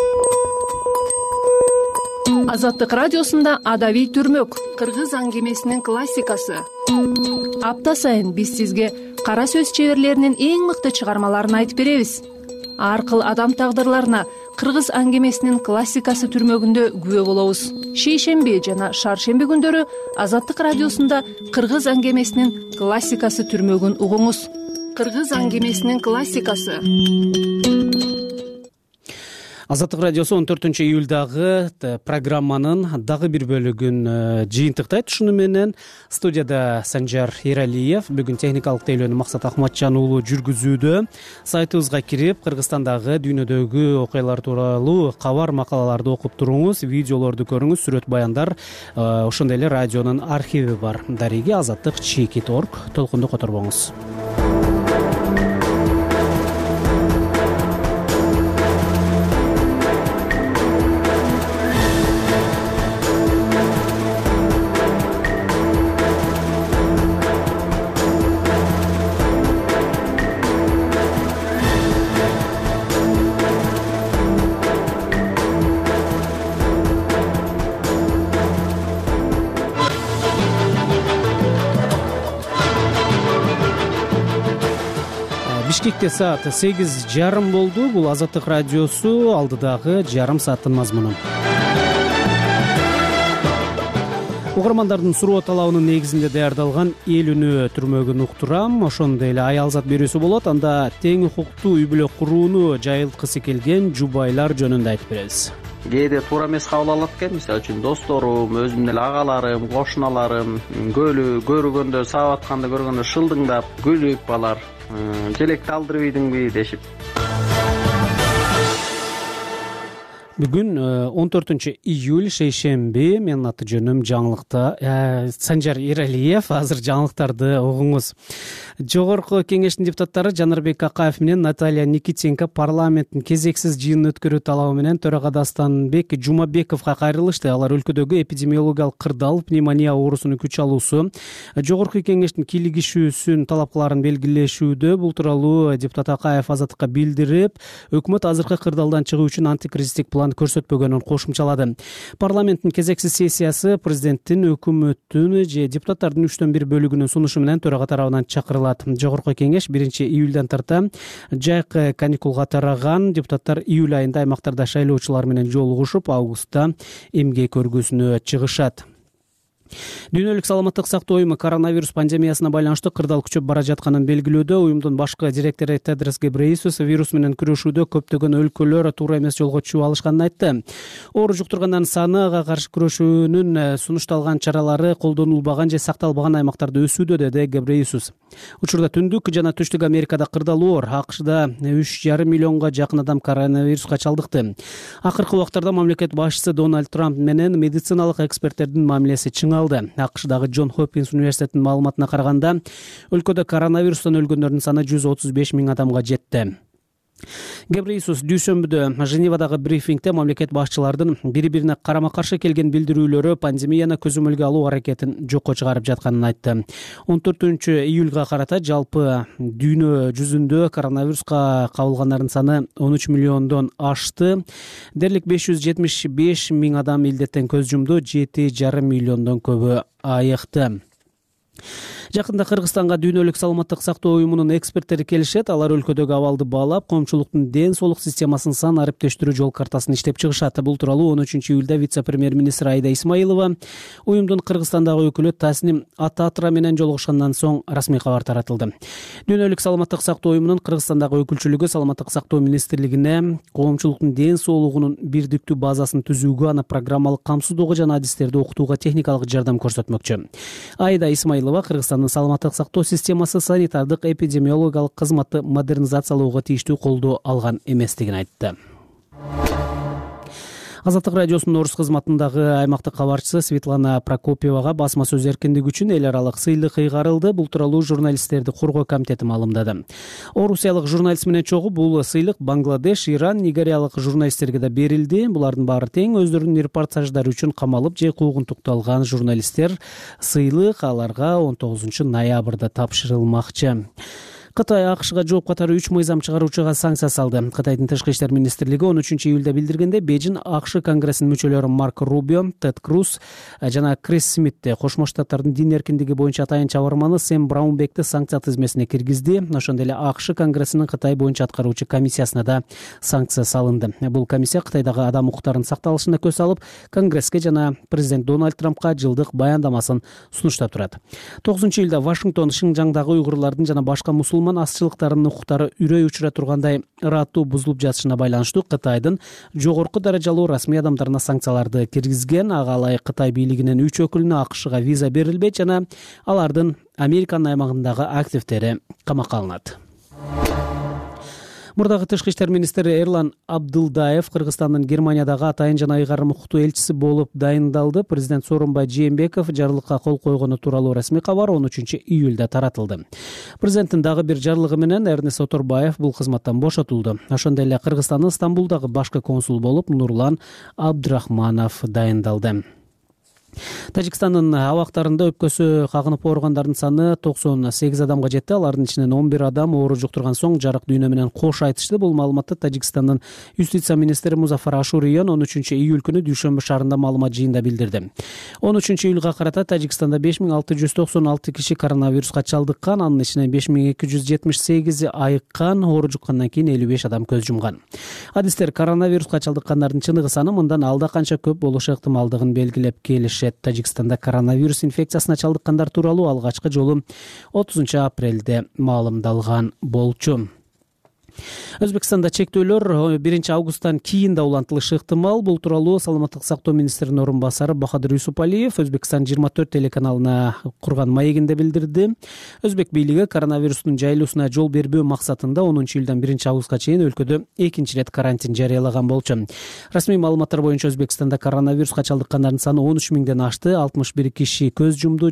Speaker 21: Азаттык радиосунда адабий түрмөк, кыргыз аңгемесинин классикасы. Апта сайын биз сизге кара сөз чеберлеринин эң мыкты чыгармаларын айтып беребиз. Ар кыл адам тагдырларына кыргыз аңгемесинин классикасы түрмөгүндө күбө болобуз. Шейшемби жана шаршемби күндөрү Азаттык радиосунда кыргыз аңгемесинин классикасы түрмөгүн угуңуз. Кыргыз аңгемесинин классикасы.
Speaker 1: Азаттык радиосу 14 июлдагы программанын дагы бир бөлүгүн жыйынтыктайт. Ушуну менен студияда Санжар Эралиев, бүгүн техникалык тейлөөнү Максат Ахматжан уулу жүргүзүүдө. Сайтыбызга кирип, Кыргызстандагы дүйнөдөгү окуялар тууралуу кабар макалаларды окуп туруңуз, видеолорду көрүңүз, сүрөт баяндар, ошондой эле радионун архиви бар. Дареги azattik.org толкунду которбоңуз. Бишкекте саат 8:30 болду. Бул Азаттык радиосу, алдыдагы жарым сааттын мазмуну. Угармандардын суроо талабынын негизинде даярдалган эл үнү түрмөгүн уктурам, ошондой эле аялзат берүүсү болот. Анда тең укуктуу үй бүлө курууну жайылткысы келген жубайлар жөнүндө айтып беребиз.
Speaker 4: Кээде туура эмес кабыл алат экен. Мисалы үчүн досторум, өзүмдүн эле агаларым, кошуналарым көрүгөндө, саап атканды көргөндө шылдыңдап, күлүп алар, желекти алдырып ийдиңби дешип.
Speaker 1: Бүгүн 14 июль шейшемби. Менин аты жөнүм жаңылыкта Санжар Эралиев. Азыр жаңылыктарды угуңуз. Жогорку кеңештин депутаттары Жанарбек Акаев менен Наталья Никитенко парламенттин кезексиз жыйынын өткөрүү талабы менен төрага Дастанбек Жумабековго кайрылышты. Алар өлкөдөгү эпидемиологиялык кырдаал, пневмония оорусунун күч алуусу, жогорку кеңештин кийлигишүүсүн талап кыларын белгилешүүдө. Бул тууралуу депутат Акаев Азаттыкка билдирип, өкмөт азыркы кырдаалдан чыгуу үчүн антикризистик план көрсөтпөгөнүн кошумчалады. Парламенттин кезексиз сессиясы президенттин, өкмөттүн же депутаттардын 3/1 бөлүгүнүн сунушу менен төрага тарабынан чакырылат. Жогорку кеңеш 1 июлдан тарта жайкы каникулга тараган. Депутаттар июль айында аймактарда шайлоочулар менен жолугушуп, августта эмгек көргүсүнө чыгышат. Дүйнөлүк саламаттык сактоо уюму коронавирус пандемиясына байланыштуу кырдаал күчөп бара жатканын белгилөөдө. Уюмдун башкы директору Тедрос Гебрейесус вирус менен күрөшүүдө көптөгөн өлкөлөр туура эмес жолго түшүп алышканын айтты. Оору жуктургандан саны, ага каршы күрөшүүнүн сунушталган чаралары колдонулбаган же сакталбаган аймактарда өсүүдө, деди Гебрейесус. Учурда түндүк жана түштүк Америкада кырдаалуу оор. АКШда 3,5 миллионго жакын адам коронавируска чалдыкты. Акыркы убактарда мамлекет башчысы Дональд Трамп менен медициналык эксперттердин мамилеси чыңалды. АКШдагы Джон Хопкинс университетинин маалыматына караганда, өлкөдө коронавирустан өлгөндөрдүн саны 135 миң адамга жетти. Гебрейесус дүйшөмбүдө Женевадагы брифингде мамлекет башчылардын бири-бирине карама-каршы келген билдирүүлөрү пандемияны көзөмөлгө алуу аракетин жокко чыгарып жатканын айтты. 14 июлга карата жалпы дүйнө жүзүндө коронавируска кабылгандардын саны 13 миллиондон ашты. Дерлик 575 миң адам илдеттен көз жумду, 7,5 миллиондон көбү айыкты. Жакында Кыргызстанга дүйнөлүк саламаттык сактоо уюмунун эксперттери келишет. Алар өлкөдөгү абалды баалап, коомчулуктун ден соолук системасын сан ариптештирүү жол картасын иштеп чыгышат. Бул тууралуу 13 июлда вице-премьер-министр Айда Исмаилова уюмдун Кыргызстандагы өкүлү Тасним Ататра менен жолугушкандан соң расмий кабар таратылды. Дүйнөлүк саламаттык сактоо уюмунун Кыргызстандагы өкүлчүлүгү саламаттык сактоо министрлигине коомчулуктун ден соолугунун бирдиктүү базасын түзүүгө, аны программалык камсыздоого жана адистерди окутууга техникалык жардам көрсөтмөкчү. Айда Исмаилова Кыргызстандын саламаттык сактоо системасы санитардык эпидемиологиялык кызматты модернизациялоого тийиштүү колдоо алган эместигин айтты. Азаттык радиосунун орус кызматындагы аймактык кабарчысы Светлана Прокопьевага басма сөз эркиндиги үчүн эл аралык сыйлык ыйгарылды. Бул тууралуу журналисттерди коргоо комитети маалымдады. Орусиялык журналист менен чогуу бул сыйлык Бангладеш, Иран, Нигериялык журналисттерге да берилди. Булардын баары тең өздөрүнүн репортаждары үчүн камалып же куугунтукталган журналисттер. Сыйлык аларга 19 ноябрда тапшырылмакчы. Кытай АКШга жооп катары 3 мыйзам чыгаруучуга санкция салды. Кытайдын тышкы иштер министрлиги 13 июлда билдиргенде, Бейжин АКШ конгрессинин мүчөлөрү Марко Рубио, Тед Круз жана Крис Смитти Кошмо Штаттардын дин эркиндиги боюнча атайын чабарманы Сэм Браунбекти санкция тизмесине киргизди. Ошондой эле АКШ конгрессинин Кытай боюнча аткаруучу комиссиясына да санкция салынды. Бул комиссия Кытайдагы адам укуктарынын сакталышына көз алып, Конгресске жана президент Дональд Трампка жылдык баяндамасын сунуштап турат. 9 июлда Вашингтон Шинжаңдагы уйгурлардын жана башка мусулман заман азчылыктарынын укуктары үрөй учура тургандай ыраттуу бузулуп жатышына байланыштуу Кытайдын жогорку даражалуу расмий адамдарына санкцияларды киргизген. Ага ылайык Кытай бийлигинин 3 өкүлүнө АКШга виза берилбейт жана алардын Американын аймагындагы активдери камакка алынат. Мурдагы тышкы иштер министри Эрлан Абдылдаев Кыргызстандын Германиядагы атайын жана ыйгарым укуктуу элчиси болуп дайындалды. Президент Сооронбай Жээнбеков жарлыкка кол койгону тууралуу расмий кабар 13-июлда таратылды. Президенттин дагы бир жарлыгы менен Эрнест Оторбаев бул кызматтан бошотулду. Ошондой эле Кыргызстандын Стамбулдагы башкы консул болуп Нурлан Абдрахманов дайындалды. Тажикстандын абактарында өпкөсү кагынып ооругандардын саны 98 адамга жетти. Алардын ичинен 11 адам оору жуктурган соң жарык дүйнө менен кош айтышты. Бул маалыматты Тажикстандын юстиция министри Музафар Ашурион 13-июль күнү Дүйшөмбү шаарында маалымат жыйында билдирди. 13-июлга карата Тажикстанда 5696 киши коронавируска чалдыккан, анын ичинен 5278 айыккан, оору жуккандан кийин 55 адам көз жумган. Адистер коронавируска чалдыккандардын чыныгы саны мындан алда канча көп болушу ыктымалдыгын белгилеп келишет. Тажикстанда коронавирус инфекциясына чалдыккандар тууралуу алгачкы жолу 30-апрелде маалымдалган болчу. Өзбекстанда чектөөлөр 1-августтан кийин да улантылышы ыктымал. Бул тууралуу саламаттык сактоо министринин орун басары Бахадыр Юсупалиев Өзбекстан 24 телеканалына курган маегинде билдирди. Өзбек бийлиги коронавирустун жайылуусуна жол бербөө максатында 10-июлдан 1-августка чейин өлкөдө экинчи ирет карантин жарыялаган болчу. Расмий маалыматтар боюнча Өзбекстанда коронавируска чалдыккандардын саны 13 миңден ашты, 61 киши көз жумду,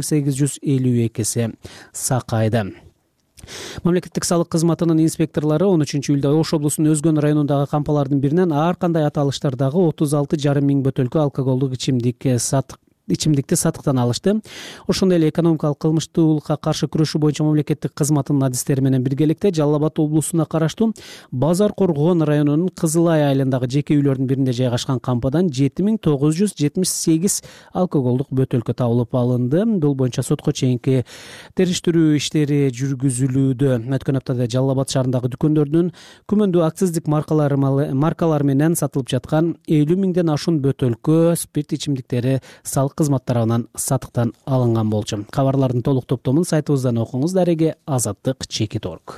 Speaker 1: 7852 сакайды. Мамлекеттик салык кызматынын инспекторлору 13-июлда Ош облусунун Өзгөн районундагы кампалардын биринен ар кандай аталыштардагы 36,5 миң бөтөлкө алкоголдук ичимдикти сатыктан алышты. Ошондой эле экономикалык кылмыштуулукка каршы күрөшүү боюнча мамлекеттик кызматтын адистери менен биргеликте Жалал Абад облусуна караштуу Базар Коргон районунун Кызылай айылындагы жеке үйлөрдүн биринде жайгашкан кампадан 7978 алкоголдук бөтөлкө табылып алынды. Бул боюнча сотко чейинки териштирүү иштери жүргүзүлүүдө. Өткөн аптада Жалал Абад шаарындагы дүкөндөрдүн күмөндүү акциздик маркалар менен сатылып жаткан 50 миңден ашуун бөтөлкө спирт ичимдиктери салык кызмат тарабынан сатыктан алынган болчу. Кабарлардын толук топтомун сайтыбыздан окуңуз. Дареге Азаттык Чекит.org.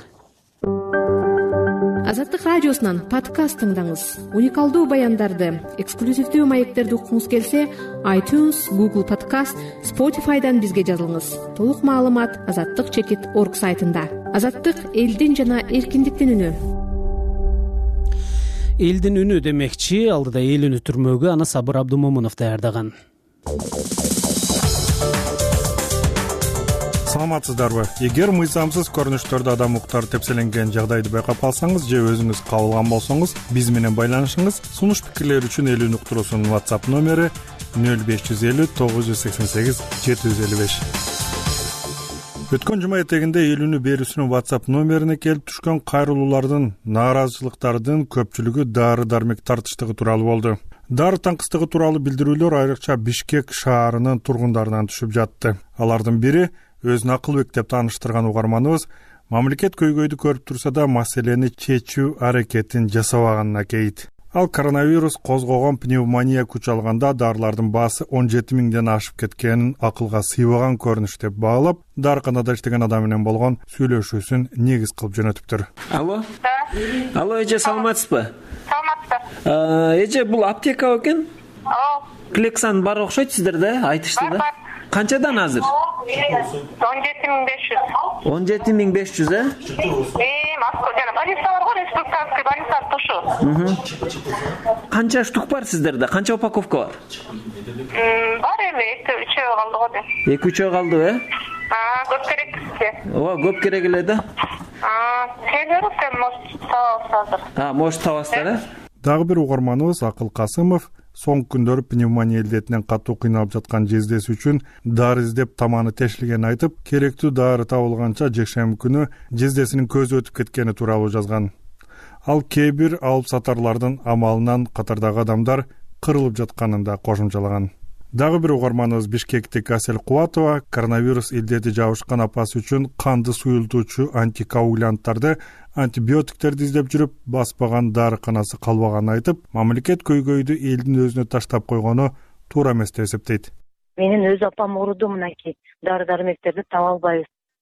Speaker 21: Азаттык радиосунан подкаст тыңдаңыз. Уникалдуу баяндарды, эксклюзивдүү маектерди уккуңуз келсе, iTunes, Google Podcast, Spotify'дан бизге жазылыңыз. Толук маалымат azattikchekit.org сайтында. Азаттык элдин жана эркиндиктин үнү.
Speaker 1: Элдин үнү демекчи, алдыда эл үнү түрмөгү аны Сабыр Абдумомунов даярдаган.
Speaker 5: Саламатсыздарбы? Эгер мыйзамсыз көрүнүштөрдө адам укуктары тепселенген жагдайды байкап калсаңыз же өзүңүз кабылган болсоңуз, биз менен байланышыңыз. Сунуш пикирлер үчүн эл үнү уктуруусунун WhatsApp номери 0550 988 755. Өткөн жума этегинде эл үнү берүүсүнүн WhatsApp номерине келип түшкөн кайрылуулардын, нааразычылыктардын көпчүлүгү дары-дармек тартыштыгы тууралуу болду. Дары таңкыстыгы тууралуу билдирүүлөр айрыкча Бишкек шаарынын тургундарынан түшүп жатты. Алардын бири өзүн Акылбек деп тааныштырган угарманыбыз мамлекет көйгөйдү көрүп турса да маселени чечүү аракетин жасабаганына кейит. Ал коронавирус козгогон пневмония күч алганда дарылардын баасы 17 миңден ашып кеткенин акылга сыйбаган көрүнүш деп баалап, дарыканада иштеген адам менен болгон сүйлөшүүсүн негиз кылып жөнөтүптүр.
Speaker 22: Алло, эже саламатсызбы?
Speaker 23: Саламатсыздар.
Speaker 22: Эже, бул аптека экен?
Speaker 23: Ооба.
Speaker 22: Клексан бар окшойт сиздерде, айтышты да. Канчадан азыр?
Speaker 23: 17500.
Speaker 22: 17500,
Speaker 23: Москва жана больница бар го, республиканский больница тушу.
Speaker 22: Канча штук бар сиздерде? Канча упаковка бар?
Speaker 23: Бар эми 2-3 калды го дейм.
Speaker 22: 2-3 калды,
Speaker 23: көп керек сизге.
Speaker 22: Ооба, көп керек эле да.
Speaker 23: Келерсем, может, табабыз азыр.
Speaker 22: Может табасыздар,
Speaker 5: Дагы бир угарманыбыз Акыл Касымов соңку күндөрү пневмония илдетинен катуу кыйналып жаткан жездеси үчүн дары издеп таманы тешилгенин айтып, керектүү дары табылганча жекшемби күнү жездесинин көзү өтүп кеткени тууралуу жазган. Ал кээ бир алып сатарлардын амалынан катардагы адамдар кырылып жатканын да кошумчалаган. Дагы бир угарманыбыз Бишкектик Асель Кубатова коронавирус илдети жабышкан апасы үчүн канды суюлтуучу антикоагулянттарды, антибиотиктерди издеп жүрүп, баспаган дарыканасы калбаганын айтып, мамлекет көйгөйдү элдин өзүнө таштап койгону туура эмес деп эсептейт.
Speaker 24: Менин өз апам ооруду, мынакей дары-дармектерди таба албайбыз.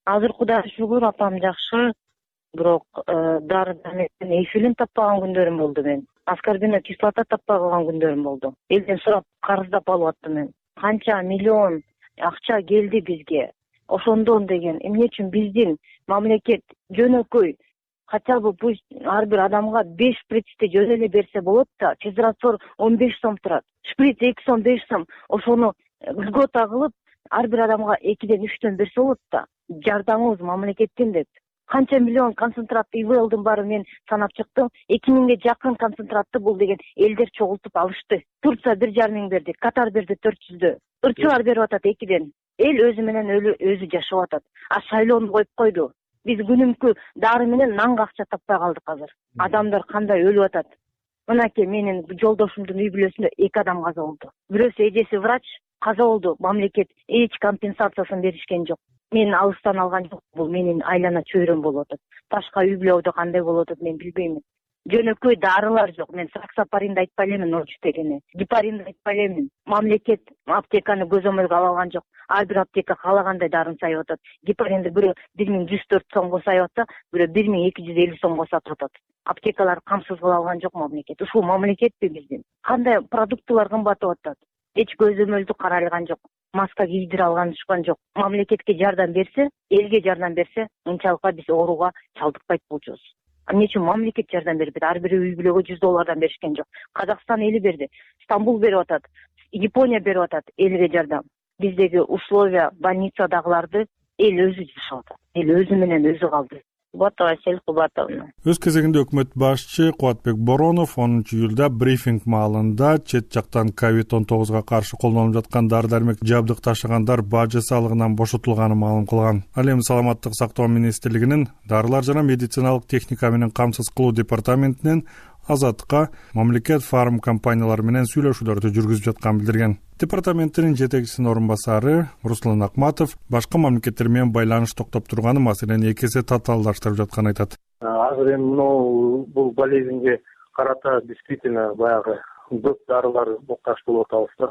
Speaker 2: Азыр Кудайга шүгүр апам жакшы, бирок дары-дармектин эфилин таппаган күндөрүм болду мен. Аскорбиновая кислота таппай калган күндөрүм болду. Элден сурап карыздап алып аттым мен. Канча миллион акча келди бизге. Ошондон деген эмне үчүн биздин мамлекет жөнөкөй хотя бы пусть ар бир адамга 5 шприцти жөн эле берсе болот да, физраствор 15 сом турат. Шприц 2 сом, 5 сом. Ошону льгота кылып ар бир адамга 2ден 3төн берсе болот да. Жардамыбыз мамлекеттен деп. Канча миллион концентрат ИВЛдын баары мен санап чыктым. 2000ге жакын концентратты бул деген элдер чогултуп алышты. Турция 1,5 миң берди, Катар берди 400дө. Ырчылар берип атат 2ден. Эл өзү менен өзү жашап атат. А шайлоону коюп койду. Биз күнүмкү дары менен нанга акча таппай калдык азыр. Адамдар кандай өлүп атат. Мынакей менин жолдошумдун үй бүлөсүндө 2 адам каза болду. Бирөөсү эжеси врач, каза болду. Мамлекет эч компенсациясын беришкен жок. Мен алыстан алган жок, бул менин айлана чөйрөм болуп атат. Башка үй бүлөдө кандай болуп атат мен билбеймин. Жөнөкөй дарылар жок. Мен саксапаринди айтпай элемин, ночтегени. Гепаринди айтпай элемин. Мамлекет аптеканы көзөмөлгө ала алган жок. Ар бир аптека каалагандай дарын сайып атат. Гепаринди бирөө 1104 сомго сайып атса, бирөө 1250 сомго сатып атат. Аптекалар камсыз кыла алган жок мамлекет. Ушул мамлекетпи биздин? Кандай продуктылар кымбатып атат? Эч көзөмөлдү каралган жок. Маска кийдире алганышкан жок. Мамлекетке жардам берсе, элге жардам берсе, мынчалыкка биз ооруга чалдыкпайт болчубуз. Эмне үчүн мамлекет жардам бербейт? Ар бир үй бүлөгө $100 беришкен жок. Казакстан эли берди, Стамбул берип атат, Япония берип атат элге жардам. Биздеги условия больницадагыларды эл өзү жашап атат. Эл өзү менен өзү калды. Кубатова Асель Кубатовна.
Speaker 5: Өз кезегинде өкмөт башчы Кубатбек Боронов 10 июлда брифинг маалында чет жактан COVID-19 каршы колдонулуп жаткан дары-дармек жабдык ташыгандар бажы салыгынан бошотулганын маалым кылган. Ал эми Саламаттык сактоо министрлигинин дарылар жана медициналык техника менен камсыз кылуу департаментинен Азатка мамлекет фарм компаниялары менен сүйлөшүүлөрдү жүргүзүп жатканын билдирген. Департаменттин жетекчисинин орун басары Руслан Акматов башка мамлекеттер менен байланыш токтоп турганы маселени 2 эсе татаалдаштырып жатканын айтат.
Speaker 7: Азыр эми бул болезньге карата действительно баягы көп дарылар муктаж болуп атабыз да.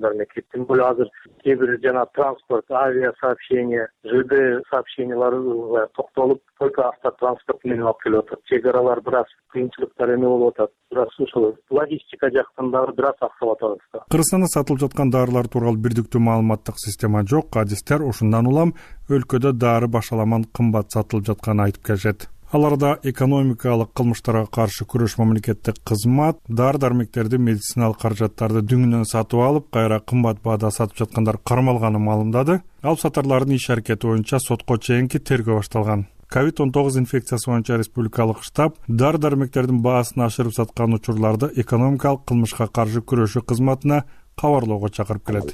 Speaker 7: Тем более азыр кээ бир жана транспорт, авиасообщение, ЖД сообщениялары токтолуп, только автотранспорт менен алып келип атат. Чек аралар бир аз кыйынчылыктар эме болуп атат. Бирок ушул логистика жактан дагы бир аз аксап атабыз да.
Speaker 5: Кыргызстанда сатылып жаткан дарылар тууралуу бирдиктүү маалыматтык система жок. Адистер ушундан улам өлкөдө дары башаламан кымбат сатылып жатканын айтып келишет. Аларда экономикалык кылмыштарга каршы күрөш мамлекеттик кызмат дары-дармектерди, медициналык каражаттарды дүңүнөн сатып алып, кайра кымбат баада сатып жаткандар кармалганын маалымдады. Алып сатарлардын иш аракети боюнча сотко чейинки тергөө башталган. COVID-19 инфекциясы боюнча республикалык штаб дары-дармектердин баасын ашырып саткан учурларды экономикалык кылмышка каршы күрөшүү кызматына кабарлоого чакырып келет.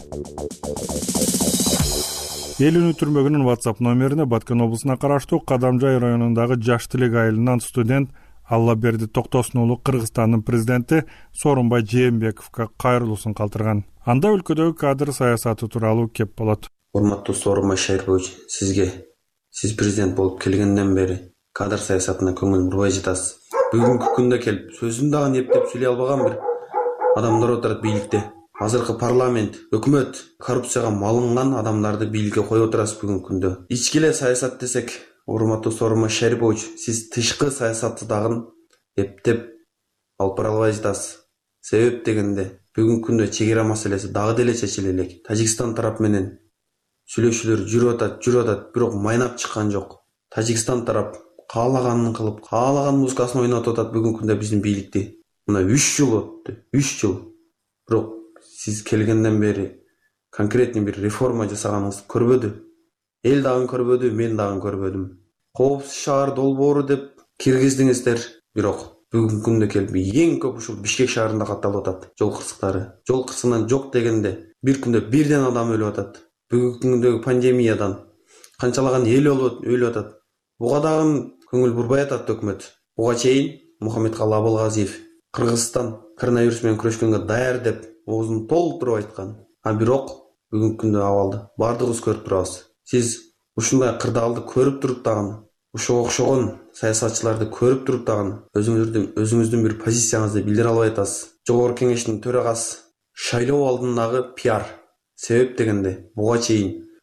Speaker 5: Эл үнү түрмөгүнүн WhatsApp номерине Баткен облусуна караштуу Кадамжай районундагы Жаш тилек айылынан студент Аллаберди Токтосун уулу Кыргызстандын президенти Сооронбай Жээнбековго кайрылуусун калтырган. Анда өлкөдөгү кадр саясаты тууралуу кеп болот.
Speaker 8: Урматтуу Сооронбай Шайырбекович, сиз президент болуп келгенден бери кадр саясатына көңүл бурбай жатасыз. Бүгүнкү күндө келип сөзүн дагы эптеп сүйлөй албаган бир адамдар отурат бийликте. Азыркы парламент, өкмөт коррупцияга малынган адамдарды бийликке коюп отурасыз бүгүнкү күндө. Ички эле саясат десек, урматтуу Сооронбай Шайырбекович, сиз тышкы саясатты дагы эптеп алып бара албай жатасыз. Себеп дегенде, бүгүнкү күндө чек ара маселеси дагы деле чечиле элек. Тажикстан тарап менен сүйлөшүүлөр жүрүп атат, бирок майнап чыккан жок. Тажикстан тарап каалаганын кылып, каалаган музыкасын ойнотуп атат бүгүнкү күндө биздин бийликти. Мына 3 жыл өттү, 3 жыл. Бирок сиз келгенден бери конкретный бир реформа жасаганыңызды көрбөдү. Эл дагы көрбөдү, мен дагы көрбөдүм. Коопсуз шаар долбоору деп киргиздиңиздер, бирок бүгүнкү күндө келип эң көп ушул Бишкек шаарында катталып атат жол кырсыктары. Жол кырсыгынан жок дегенде бир күндө бирден адам өлүп атат. Бүгүнкү күндөгү пандемиядан канчалаган эл өлүп атат. Буга дагы көңүл бурбай атат өкмөт. Буга чейин Мухаммедкалы Абылгазиев Кыргызстан коронавирус менен күрөшкөнгө даяр деп оозун толтуруп айткан. А бирок бүгүнкү күндө абалды бардыгыбыз көрүп турабыз. Сиз ушундай кырдаалды көрүп туруп дагы, ошого окшогон саясатчыларды көрүп туруп дагы өзүңүздүн бир позицияңызды билдире албай атасыз. Жогорку кеңештин төрагасы шайлоо алдындагы пиар. Себеп дегенде, буга чейин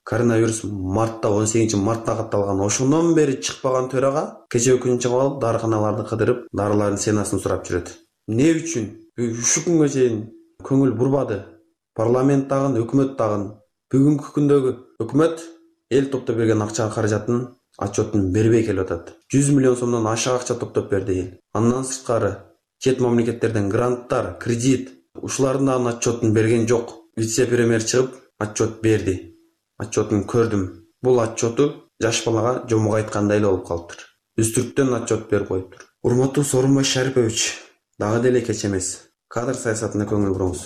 Speaker 8: коронавирус мартта 18 катталган. Ошондон бери чыкпаган төрага кечээ күн чыгып алып дарыканаларды кыдырып, дарылардын ценасын сурап жүрөт. Эмне үчүн ушул күнгө чейин көңүл бурбады? Парламент дагы, өкмөт дагы. Бүгүнкү күндөгү өкмөт эл топтоп берген акча каражатын отчетун бербей келип атат. 100 миллион сомдон ашык акча топтоп берди эл. Андан сырткары чет мамлекеттерден гранттар, кредит, ушулардын дагы отчетун берген жок. Вице-премьер чыгып отчет берди. Отчетун көрдүм. Бул отчету жаш балага жомук айткандай эле болуп калыптыр. Үстүрттөн отчет берип коюптур. Урматтуу Сооронбай Шарипович, дагы деле кеч эмес. Кадр саясатына көңүл буруңуз.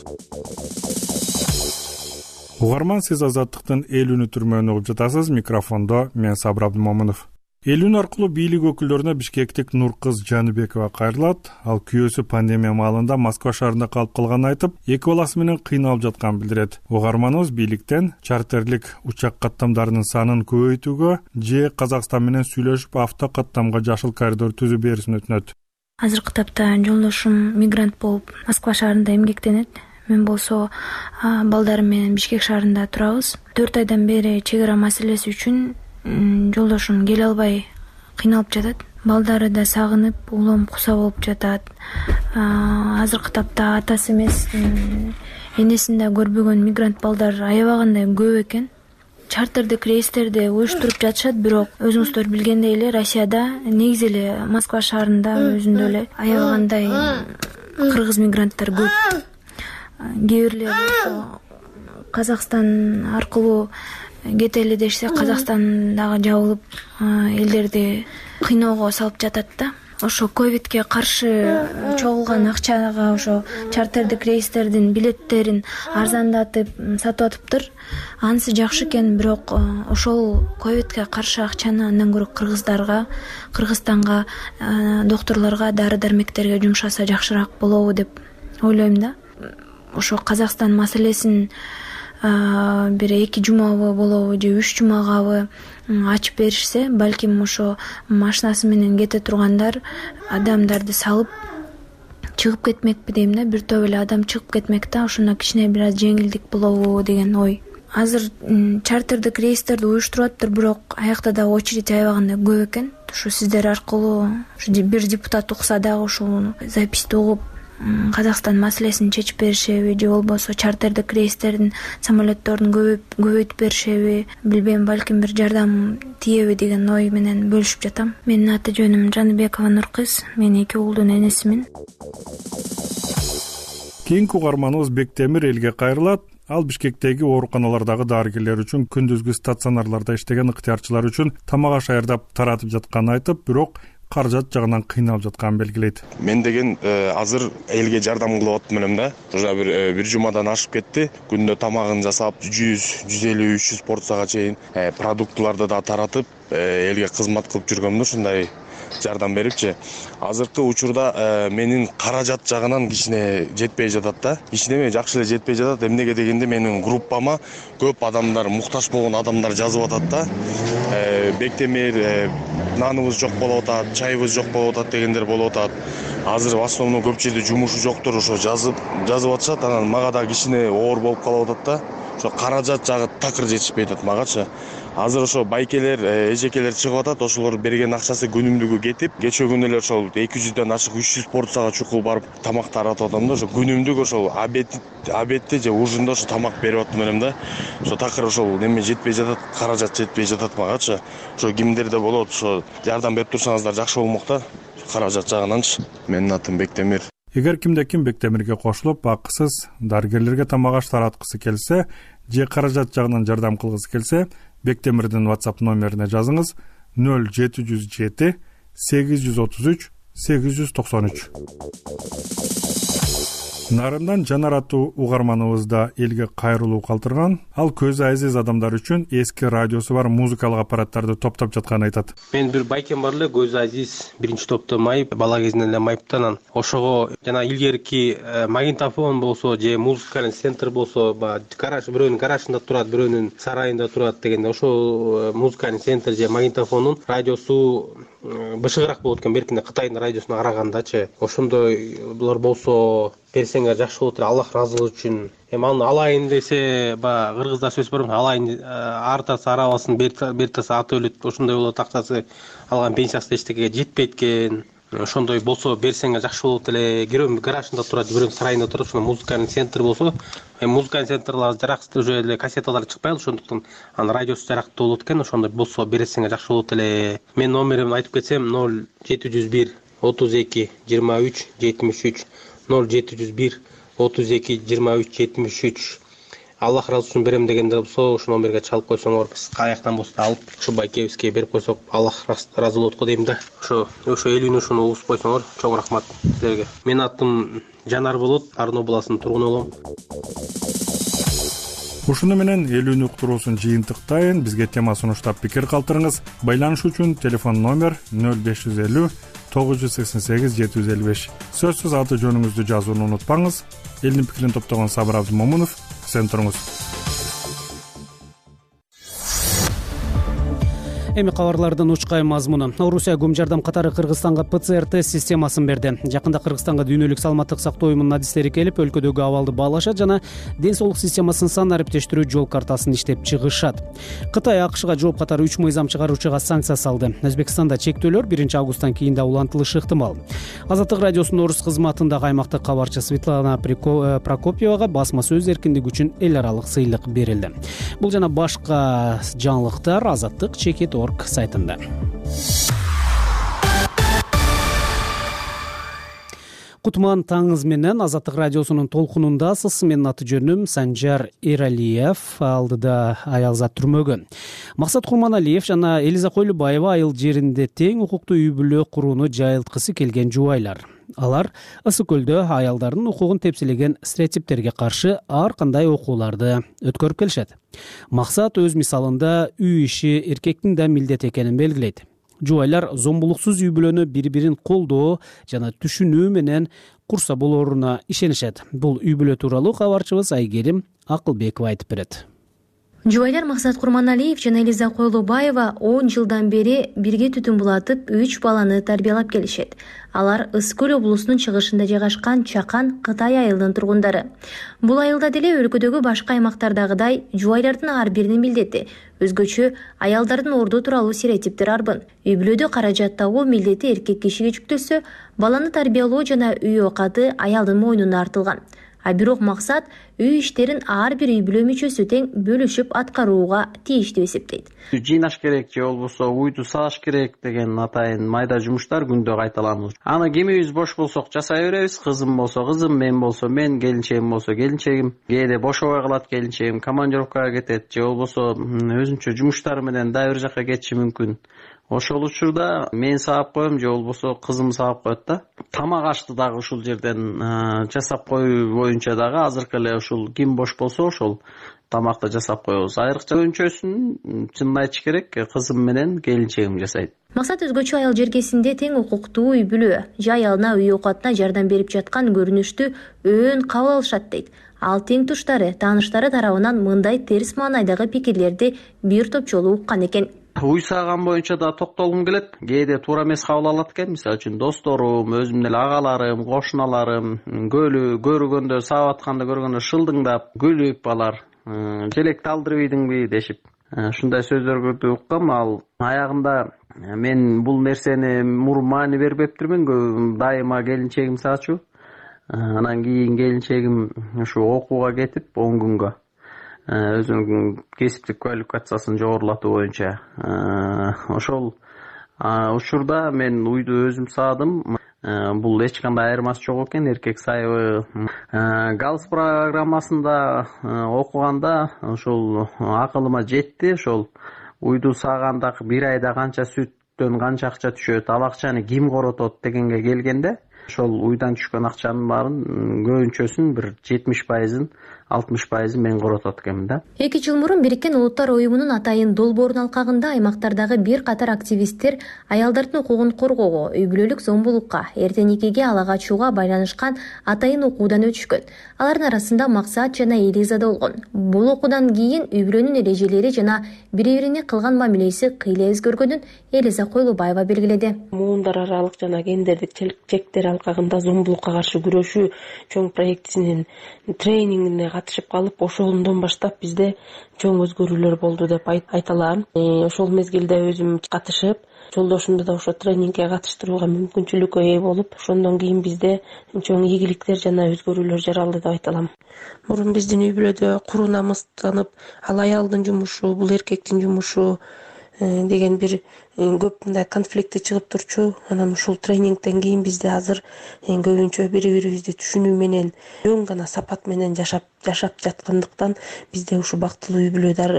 Speaker 5: Угарман, сиз Азаттыктын эл үнү түрмөгүн угуп жатасыз. Микрофондо мен Сабыр Абдымомунов. Эл үн аркылуу бийлик өкүлдөрүнө Бишкектик Нуркыз Жаныбекова кайрылат. Ал күйөөсү пандемия маалында Москва шаарында калып калганын айтып, эки баласы менен кыйналып жатканын билдирет. Угарманыбыз бийликтен чартерлик учак каттамдарынын санын көбөйтүүгө же Казакстан менен сүйлөшүп авто каттамга жашыл коридор түзүү берүүсүн өтүнөт.
Speaker 6: Азыркы тапта жолдошум мигрант болуп Москва шаарында эмгектенет. Мен болсо балдарым менен Бишкек шаарында турабыз. 4 айдан бери чек ара маселеси үчүн жолдошум келе албай кыйналып жатат. Балдары да сагынып, улам куса болуп жатат. Азыркы тапта атасы эмес, энесин да көрбөгөн мигрант балдар аябагандай көп экен. Чартердик рейстерди уюштуруп жатышат, бирок өзүңүздөр билгендей эле Россияда негизи эле Москва шаарында өзүндө эле аябагандай кыргыз мигранттар көп. Кээ бирлер ошо Казакстан аркылуу кетели дешсе, Казакстан дагы жабылып, элдерди кыйноого салып жатат да. Ошо ковидке каршы чогулган акчага ошо чартердик рейстердин билеттерин арзандатып сатып атыптыр. Анысы жакшы экен, бирок ошол ковидке каршы акчаны андан көрө кыргыздарга, Кыргызстанга, докторлорго, дары-дармектерге жумшаса жакшыраак болобу деп ойлойм да. Ошо Казакстан маселесин бир 2 жумабы болобу же 3 жумагабы ачып беришсе, балким ошо машинасы менен кете тургандар адамдарды салып чыгып кетмекпи дейм да. Бир топ эле адам чыгып кетмек да. Ошондо кичине бир аз жеңилдик болобу деген ой. Азыр чартердик рейстерди уюштуруп атыптыр, бирок аякта да очередь аябагандай көп экен. Ошо сиздер аркылуу бир депутат укса дагы ушул записьти угуп Казакстан маселесин чечип беришеби, же болбосо чартердик рейстердин, самолеттордун көбөйтүп беришеби, билбейм, балким бир жардам тиеби деген ой менен бөлүшүп жатам. Менин аты жөнүм Жаныбекова Нуркыз, мен 2 уулдун энесимин.
Speaker 5: Кийинки угарманыбыз Бектемир элге кайрылат. Ал Бишкектеги ооруканалардагы дарыгерлер үчүн күндүзгү стационарларда иштеген ыктыярчылар үчүн тамак аш аярдап таратып жатканын айтып, бирок каражат жагынан кыйналып жатканын белгилейт.
Speaker 9: Мен деген азыр элге жардам кылып атмын да. Уже бир жумадан ашып кетти. Күндө тамагын жасап 100, 150, 300 порцияга чейин продуктларды да таратып, элге кызмат кылып жүргөм да, ушундай жардам берипчи. Азыркы учурда менин каражат жагынан кичине жетпей жатат да. Кичине жакшы эле жетпей жатат. Эмнеге дегенде менин группама көп адамдар, муктаж болгон адамдар жазып атат да. Бектемир, наныбыз жок болуп атат, чайыбыз жок болуп атат дегендер болуп атат. Азыр в основном көп жерде жумушу жоктур, ошо жазып атышат. Анан мага да кичине оор болуп калып атат да. Ошо каражат жагы такыр жетишпей атат магачы. Азыр ошо байкелер, эжекелер чыгып атат, ошолор берген акчасы күнүмдүгү кетип, кечээ күнү эле ошол 200дөн ашык 300 порцияга чукул барып тамак таратып атам да. Ошо күнүмдүк ошол обедте же ужинде ошо тамак берип аттым элем да. Ошо такыр ошол неме жетпей жатат, каражат жетпей жатат магачы. Ошо кимдерде болот, ошо жардам берип турсаңыздар жакшы болмок да. Каражат жагынанчы. Менин атым Бектемир.
Speaker 5: Эгер кимде-ким Бектемирге кошулуп, акысыз дарыгерлерге тамак аш тараткысы келсе, же каражат жагынан жардам кылгысы келсе, Бектемирдин WhatsApp номерине жазыңыз 0707 833 893. Нарындан Жанар аттуу угарманыбызда элге кайрылуу калтырган. Ал көзү азиз адамдар үчүн эски радиосу бар музыкалык аппараттарды топтоп жатканын айтат.
Speaker 12: Мен бир байкем бар эле, көзү азиз, биринчи топто майып, бала кезинен эле майыптанан. Ошого жана илгерки магнитофон болсо же музыкалык центр болсо, гараж, бирөөнүн гаражында турат, бирөөнүн сарайында турат дегенде, ошол музыкалык центр же магнитофонун радиосу бышыгыраак болот экен, беркинде Кытайдын радиосуна карагандачы. Ошондой булар болсо берсеңер жакшы болот эле, Аллах ыраазылыгы үчүн. Эми аны алайын десе, баягы кыргызда сөз бар, алайын артасы арабасын, бертасы аты өлөт, ошондой болот, акчасы алган пенсиясы эчтекеге жетпейт экен. Ошондой болсо берсеңер жакшы болот эле. Бирөөнүн гаражында турат, бирөөнүн сарайында турат, ошондо музыкальный центр болсо, музыкальный центрлар жарактуу уже эле кассеталар чыкпайбы, ошондуктан анын радиосу жарактуу болот экен. Ошондой болсо берсеңер жакшы болот эле. Менин номеримди айтып кетсем, 0701 32 23 73 0701 32 23 73. Аллах ыраазы үчүн берем дегендер болсо, ошол номерге чалып койсоңор, биз каяктан болсо алып ушул байкебизге берип койсок, Аллах ыраазы болот го дейм да. Ошо элүүнү ушуну угуп койсоңор, чоң рахмат силерге. Менин атым Жанар болот, Ардын областынын тургуну болом.
Speaker 5: Ушуну менен элүүнү уктуруусун жыйынтыктайын. Бизге тема сунуштап пикир калтырыңыз. Байланыш үчүн телефон номер 0550 988 755. Сөзсүз аты жөнүңүздү жазууну унутпаңыз. Элдин пикирин топтогон Сабыр Абдымомунов, сен туруңуз.
Speaker 1: Эми кабарлардын учкай мазмуну. Орусия көм жардам катары Кыргызстанга ПЦР тест системасын берди. Жакында Кыргызстанга дүйнөлүк саламаттык сактоо уюмунун адистери келип, өлкөдөгү абалды баалашат жана ден соолук системасын санариптештирүү жол картасын иштеп чыгышат. Кытай АКШга жооп катары 3 мыйзам чыгаруучуга санкция салды. Өзбекстанда чектөөлөр 1 августтан кийин да улантылышы ыктымал. Азаттык радиосунун орус кызматындагы аймактык кабарчы Светлана Прокопьевага басма сөз эркиндиги үчүн эл аралык сыйлык берилди. Бул жана башка жаңылыктар Азаттык чекит сайтында. Кутман таңыз менен Азаттык радиосунун толкунундасыз. Менин аты жөнүм Санжар Эралиев. Алдыда аялзат түрмөгө. Максат Курманалиев жана Элиза Койлубаева айыл жеринде тең укуктуу үй бүлө курууну жайылткысы келген жубайлар. Алар Ысык көлдө аялдардын укугун тепселеген стереотиптерге каршы ар кандай окууларды өткөрүп келишет. Максат өз мисалында үй иши эркектин да милдет экенин белгилейт. Жубайлар зомбулуксуз үй бүлөнү бири-бирин колдоо жана түшүнүү менен курса болоруна ишенишет. Бул үй бүлө тууралуу кабарчыбыз Айгерим Акылбекова айтып берет.
Speaker 10: Жубайлар Максат Курманалиев жана Элиза Койлубаева 10 жылдан бери бирге түтүн булатып 3 баланы тарбиялап келишет. Алар Ысык көл облусунун чыгышында жайгашкан Чакан Кытай айылынын тургундары. Бул айылда деле өлкөдөгү башка аймактардагыдай жубайлардын ар биринин милдети өзгөчө, аялдардын ордо тууралуу стереотиптер арбын. Үй бүлөдө каражат табуу милдети эркек кишиге жүктөлсө, баланы тарбиялоо жана үй окаты аялдын мойнуна артылган. А бирок Максат үй иштерин ар бир үй бүлө мүчөсү тең бөлүшүп аткарууга тийиштүү эсептейт.
Speaker 4: Жыйнаш керек же болбосо уйду сааш керек деген атайын майда жумуштар күндө кайталанат. Аны кимибиз бош болсок жасай беребиз. Кызым болсо кызым, мен болсо мен, келинчегим болсо келинчегим. Кээде бошобой калат келинчегим, командировкага кетет же болбосо өзүнчө жумуштары менен дагы бир жакка кетиши мүмкүн. Ошол учурда мен саап коем же болбосо кызым саап коет да. Тамак ашты дагы ушул жерден жасап коюу боюнча дагы азыркы эле ушул ким бош болсо ошол тамакты жасап коебуз. Айрыкча көбүнчөсүн чынын айтыш керек кызым менен келинчегим жасайт.
Speaker 10: Максат өзгөчө айыл жергесинде тең укуктуу үй бүлө, жай алына үй окатына жардам берип жаткан көрүнүштү өөн кабыл алышат дейт. Ал тең туштары, тааныштары тарабынан мындай терс маанайдагы пикирлерди бир топ жолу уккан экен.
Speaker 4: Уй сааган боюнча да токтолгум келет. Кээде туура эмес кабыл алат экен. Мисалы үчүн досторум, өзүмдүн эле агаларым, кошуналарым көлү көргөндө, саап атканды көргөндө шылдыңдап, күлүп алар, желекти алдырбыйдыңбы дешип. Ушундай сөздөрдү уккам. Ал аягында мен бул нерсени мурун маани бербептирмин. Дайыма келинчегим саачу. Анан кийин келинчегим ушу окууга кетип 10 күнгө өзүнүн кесиптик квалификациясын жогорулатуу боюнча ошол учурда мен уйду өзүм саадым. Бул эч кандай айырмасы жок экен. Эркек сайыбы галс программасында окуганда ошол акылыма жетти. Ошол уйду сааганда бир айда канча сүттөн канча акча түшөт, ал акчаны ким коротот дегенге келгенде ошол уйдан түшкөн акчанын баарын көбүнчөсүн бир 70%-ын 60% мен коротот экенмин да.
Speaker 10: 2 жыл мурун Бириккен Улуттар уюмунун Атайын долбоорун алкагында аймактардагы бир катар активисттер аялдардын укугун коргоого, үй бүлөлүк зомбулукка, эртең никеге ала качууга байланышкан атайын окуудан өтүшкөн. Алардын арасында Максат жана Элиза да болгон. Бул окуудан кийин үй бүлөнүн эрежелери жана бири-бирине кылган мамилеси кыйла өзгөргөнүн Элиза Койлубаева белгиледи.
Speaker 11: Муундар аралык жана гендердик чектер алкагында зомбулукка каршы күрөшүү чоң проектисинин тренингине катышып калып, ошондон баштап бизде чоң өзгөрүүлөр болду деп айта алам. Ошол мезгилде өзүм катышып, жолдошумду да ошо тренингге катыштырууга мүмкүнчүлүккө ээ болуп, ошондон кийин бизде чоң ийгиликтер жана өзгөрүүлөр жаралды деп айта алам. Мурун биздин үй бүлөдө куру намыстанып, ал аялдын жумушу, бул эркектин жумушу деген бир көп мындай конфликти чыгып турчу. Анан ушул тренингден кийин бизде азыр көбүнчө бири-бирибизди түшүнүү менен, өң гана сапат менен жашап жаткандыктан бизде ушу бактылуу үй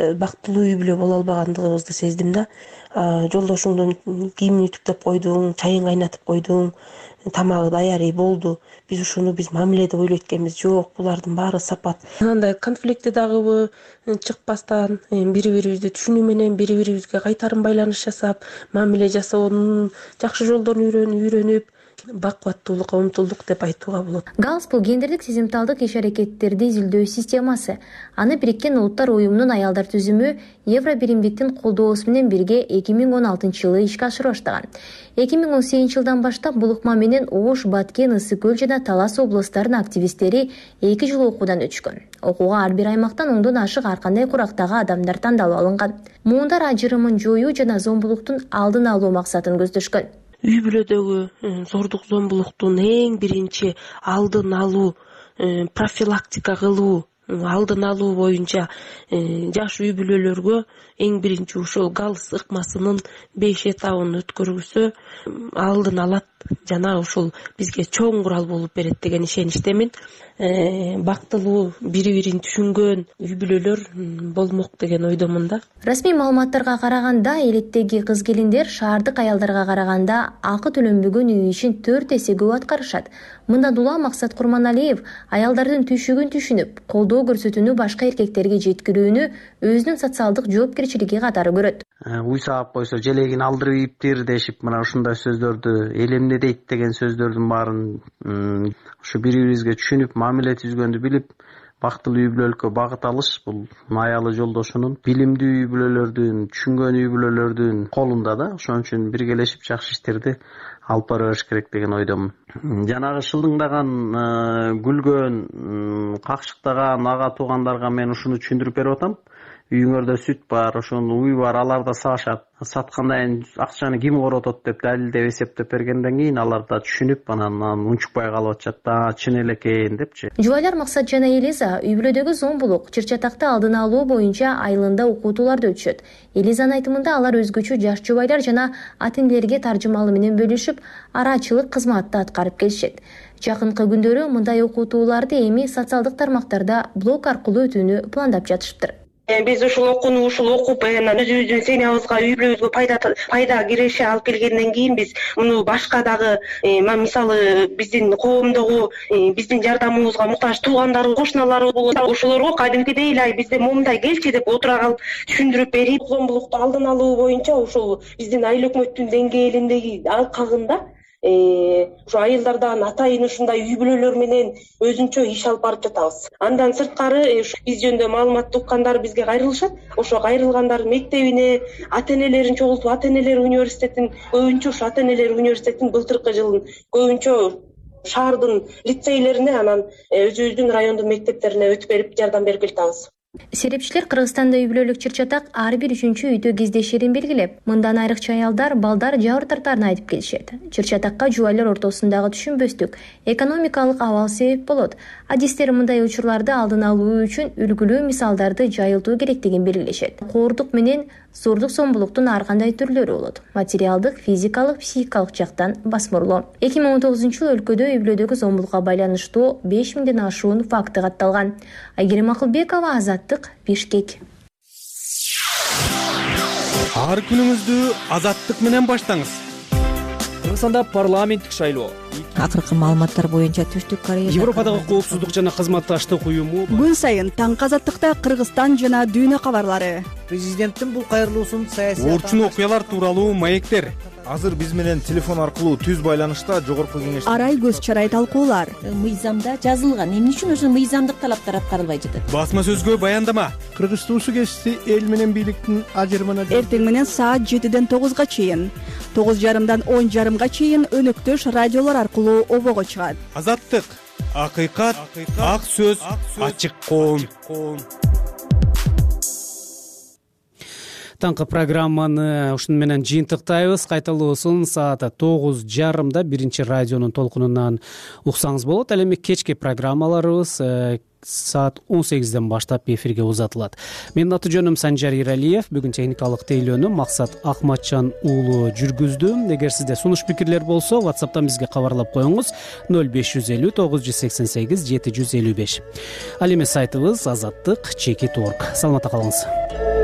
Speaker 11: бүлө боло албагандыгыбызды сездим да. Жолдошуңдун кийимин үтүктөп койдуң, чайын кайнатып койдуң, тамагы даярый болду. Биз мамиле деп ойлойт экенбиз. Жок, булардын баары сапат. Анандай конфликти дагы чыкпастан, бири-бирибизди түшүнүү менен, бири-бирибизге кайтарым байланыш жасап, мамиле жасоонун жакшы жолдорун үйрөнүп, бакубаттуулукка умтулдук деп айтууга болот.
Speaker 10: ГАЛС бул гендердик сезимталдык иш-аракеттерди изилдөө системасы. Аны Бириккен Улуттар уюмунун аялдар түзүмү Евробиримдиктин колдоосу менен бирге 2016-жылы ишке ашыра баштаган. 2018 жылдан баштап бул ыкма менен Ош, Баткен, Ысык көл жана Талас облустарынын активисттери 2 жыл окуудан өтүшкөн. Окууга ар бир аймактан 10дон ашык ар кандай курактагы адамдар тандалып алынган. Муундар ажырымын жоюу жана зомбулуктун алдын алуу максатын көздөшкөн.
Speaker 11: Үй бүлөдөгү зордук зомбулуктун эң биринчи алдын алуу, профилактика кылуу, алдын алуу боюнча жаш үй бүлөлөргө эң биринчи ушул ГАЛС ыкмасынын 5 этабын өткөрүлсө алдын алат жана ушул бизге чоң курал болуп берет деген ишеничтемин. Бактылуу, бири-бирин түшүнгөн үй бүлөлөр болмок деген ойдомун да.
Speaker 10: Расмий маалыматтарга караганда, элеттеги кыз келиндер шаардык аялдарга караганда акы төлөнбөгөн үй ишин 4 эсе көп аткарышат. Мындан улам Максат Курманалиев аялдардын түйшүгүн түшүнүп, колдоо көрсөтүүнү башка эркектерге жеткирүүнү өзүнүн социалдык жоопкерчилиги катары көрөт.
Speaker 4: Уй саап койсо желегин алдырыптыр дешип, мына ушундай сөздөрдү элемне дейт деген сөздөрдүн баарын ушу бири-бирибизге түшүнүп, мамиле түзгөндү билип, бактылуу үй бүлөлүккө багыт алыш бул аялы жолдошунун, билимдүү үй бүлөлөрдүн, түшүнгөн үй бүлөлөрдүн колунда да. Ошон үчүн биргелешип жакшы иштерди алып бара бериш керек деген ойдомун. Жанагы шылдыңдаган, күлгөн, какшыктаган ага туугандарга мен ушуну түшүндүрүп берип атам. Үйүңөрдө сүт бар, ошон уй бар, алар да саашат. Саткандан акчаны ким коротот деп далилдеп эсептеп бергенден кийин алар да түшүнүп, анан унчукпай калып атышат да, чын эле экен депчи.
Speaker 10: Жубайлар Максат жана Элиза үй бүлөдөгү зомбулук, чыр-чатакты алдын алуу боюнча айылында окутууларды өтүшөт. Элизанын айтымында алар өзгөчө жаш жубайлар жана ата-энелерге таржымалы менен бөлүшүп, арачылык кызматты аткарып келишет. Жакынкы күндөрү мындай окутууларды эми социалдык тармактарда блог аркылуу өтүүнү пландап жатышыптыр.
Speaker 11: Биз ушул окуп, өзүбүздүн семьябызга, үй бүлөбүзгө пайда киреше алып келгенден кийин биз муну башка дагы, мисалы биздин коомдогу, биздин жардамыбызга муктаж туугандарыбыз, кошуналарыбыз болот. Ошолорго кадимкидей эле айды момундай келчи деп отура калып түшүндүрүп берип, зомбулукту алдын алуу боюнча ушул биздин айыл өкмөттүн деңгээлиндеги алкагында ушу айылдардан атайын ушундай үй бүлөлөр менен өзүнчө иш алып барып жатабыз. Андан сырткары биз жөнүндө маалыматты уккандар бизге кайрылышат. Ошо кайрылгандардын мектебине, ата-энелерин чогултуп, ата-энелер университетин, көбүнчө ушу ата-энелер университетин былтыркы жылын көбүнчө шаардын лицейлерине, анан өзүбүздүн райондун мектептерине өтүп берип жардам берип келатабыз.
Speaker 10: Серепчилер Кыргызстанда үй бүлөлүк чыр-чатак ар бир үчүнчү үйдө кездешерин белгилеп, мындан айрыкча аялдар, балдар жабыр тартарын айтып келишет. Чыр-чатакка жубайлар ортосундагы түшүнбөстүк, экономикалык абал себеп болот. Адистер мындай учурларды алдын алуу үчүн үлгүлүү мисалдарды жайылтуу керектигин белгилешет. Коордук менен зордук зомбулуктун ар кандай түрлөрү болот. Материалдык, физикалык, психикалык жактан басмырлоо. 2019-жылы өлкөдө үй бүлөдөгү зомбулукка байланыштуу 5000ден ашуун факты катталган. Айгерим Акылбекова, Азаттык, Бишкек.
Speaker 14: Ар күнүңүздү Азаттык менен баштаңыз.
Speaker 22: Кыргызстанда парламенттик шайлоо.
Speaker 14: Акыркы маалыматтар боюнча Түштүк Корея
Speaker 1: Европадагы коопсуздук жана кызматташтык уюму
Speaker 15: күн сайын таң азаттыкта Кыргызстан жана дүйнө кабарлары.
Speaker 22: Президенттин бул кайрылуусун саясий
Speaker 16: орчун окуялар тууралуу маектер. Азыр биз менен телефон аркылуу түз байланышта жогорку кеңеш
Speaker 15: Арай көз чарай талкуулар.
Speaker 24: Мыйзамда жазылган. Эмне үчүн ошо мыйзамдык талаптар аткарылбай жатат?
Speaker 16: Басма сөзгө баяндама.
Speaker 25: Кыргыз туусу кесиси эл менен бийликтин ажырымына
Speaker 15: Эртең менен саат 7ден 9га чейин, 9:30дан 10:30га чейин өнөктөш радиолор аркылуу обого чыгат.
Speaker 16: Азаттык, акыйкат, ак сөз, ачык коом.
Speaker 1: Таңкы программаны ушуну менен жыйынтыктайбыз. Кайталоосун саат 9:30 биринчи радионун толкунунан уксаңыз болот. Ал эми кечки программаларыбыз саат 18ден баштап эфирге узатылат. Менин аты жөнүм Санжар Иралиев. Бүгүн техникалык тейлөөнү Максат Ахматжан уулу жүргүздү. Эгер сизде сунуш пикирлер болсо, WhatsApp'тан бизге кабарлап коюңуз 0550 988 755. Ал эми сайтыбыз азаттык.org. Саламатта калыңыз.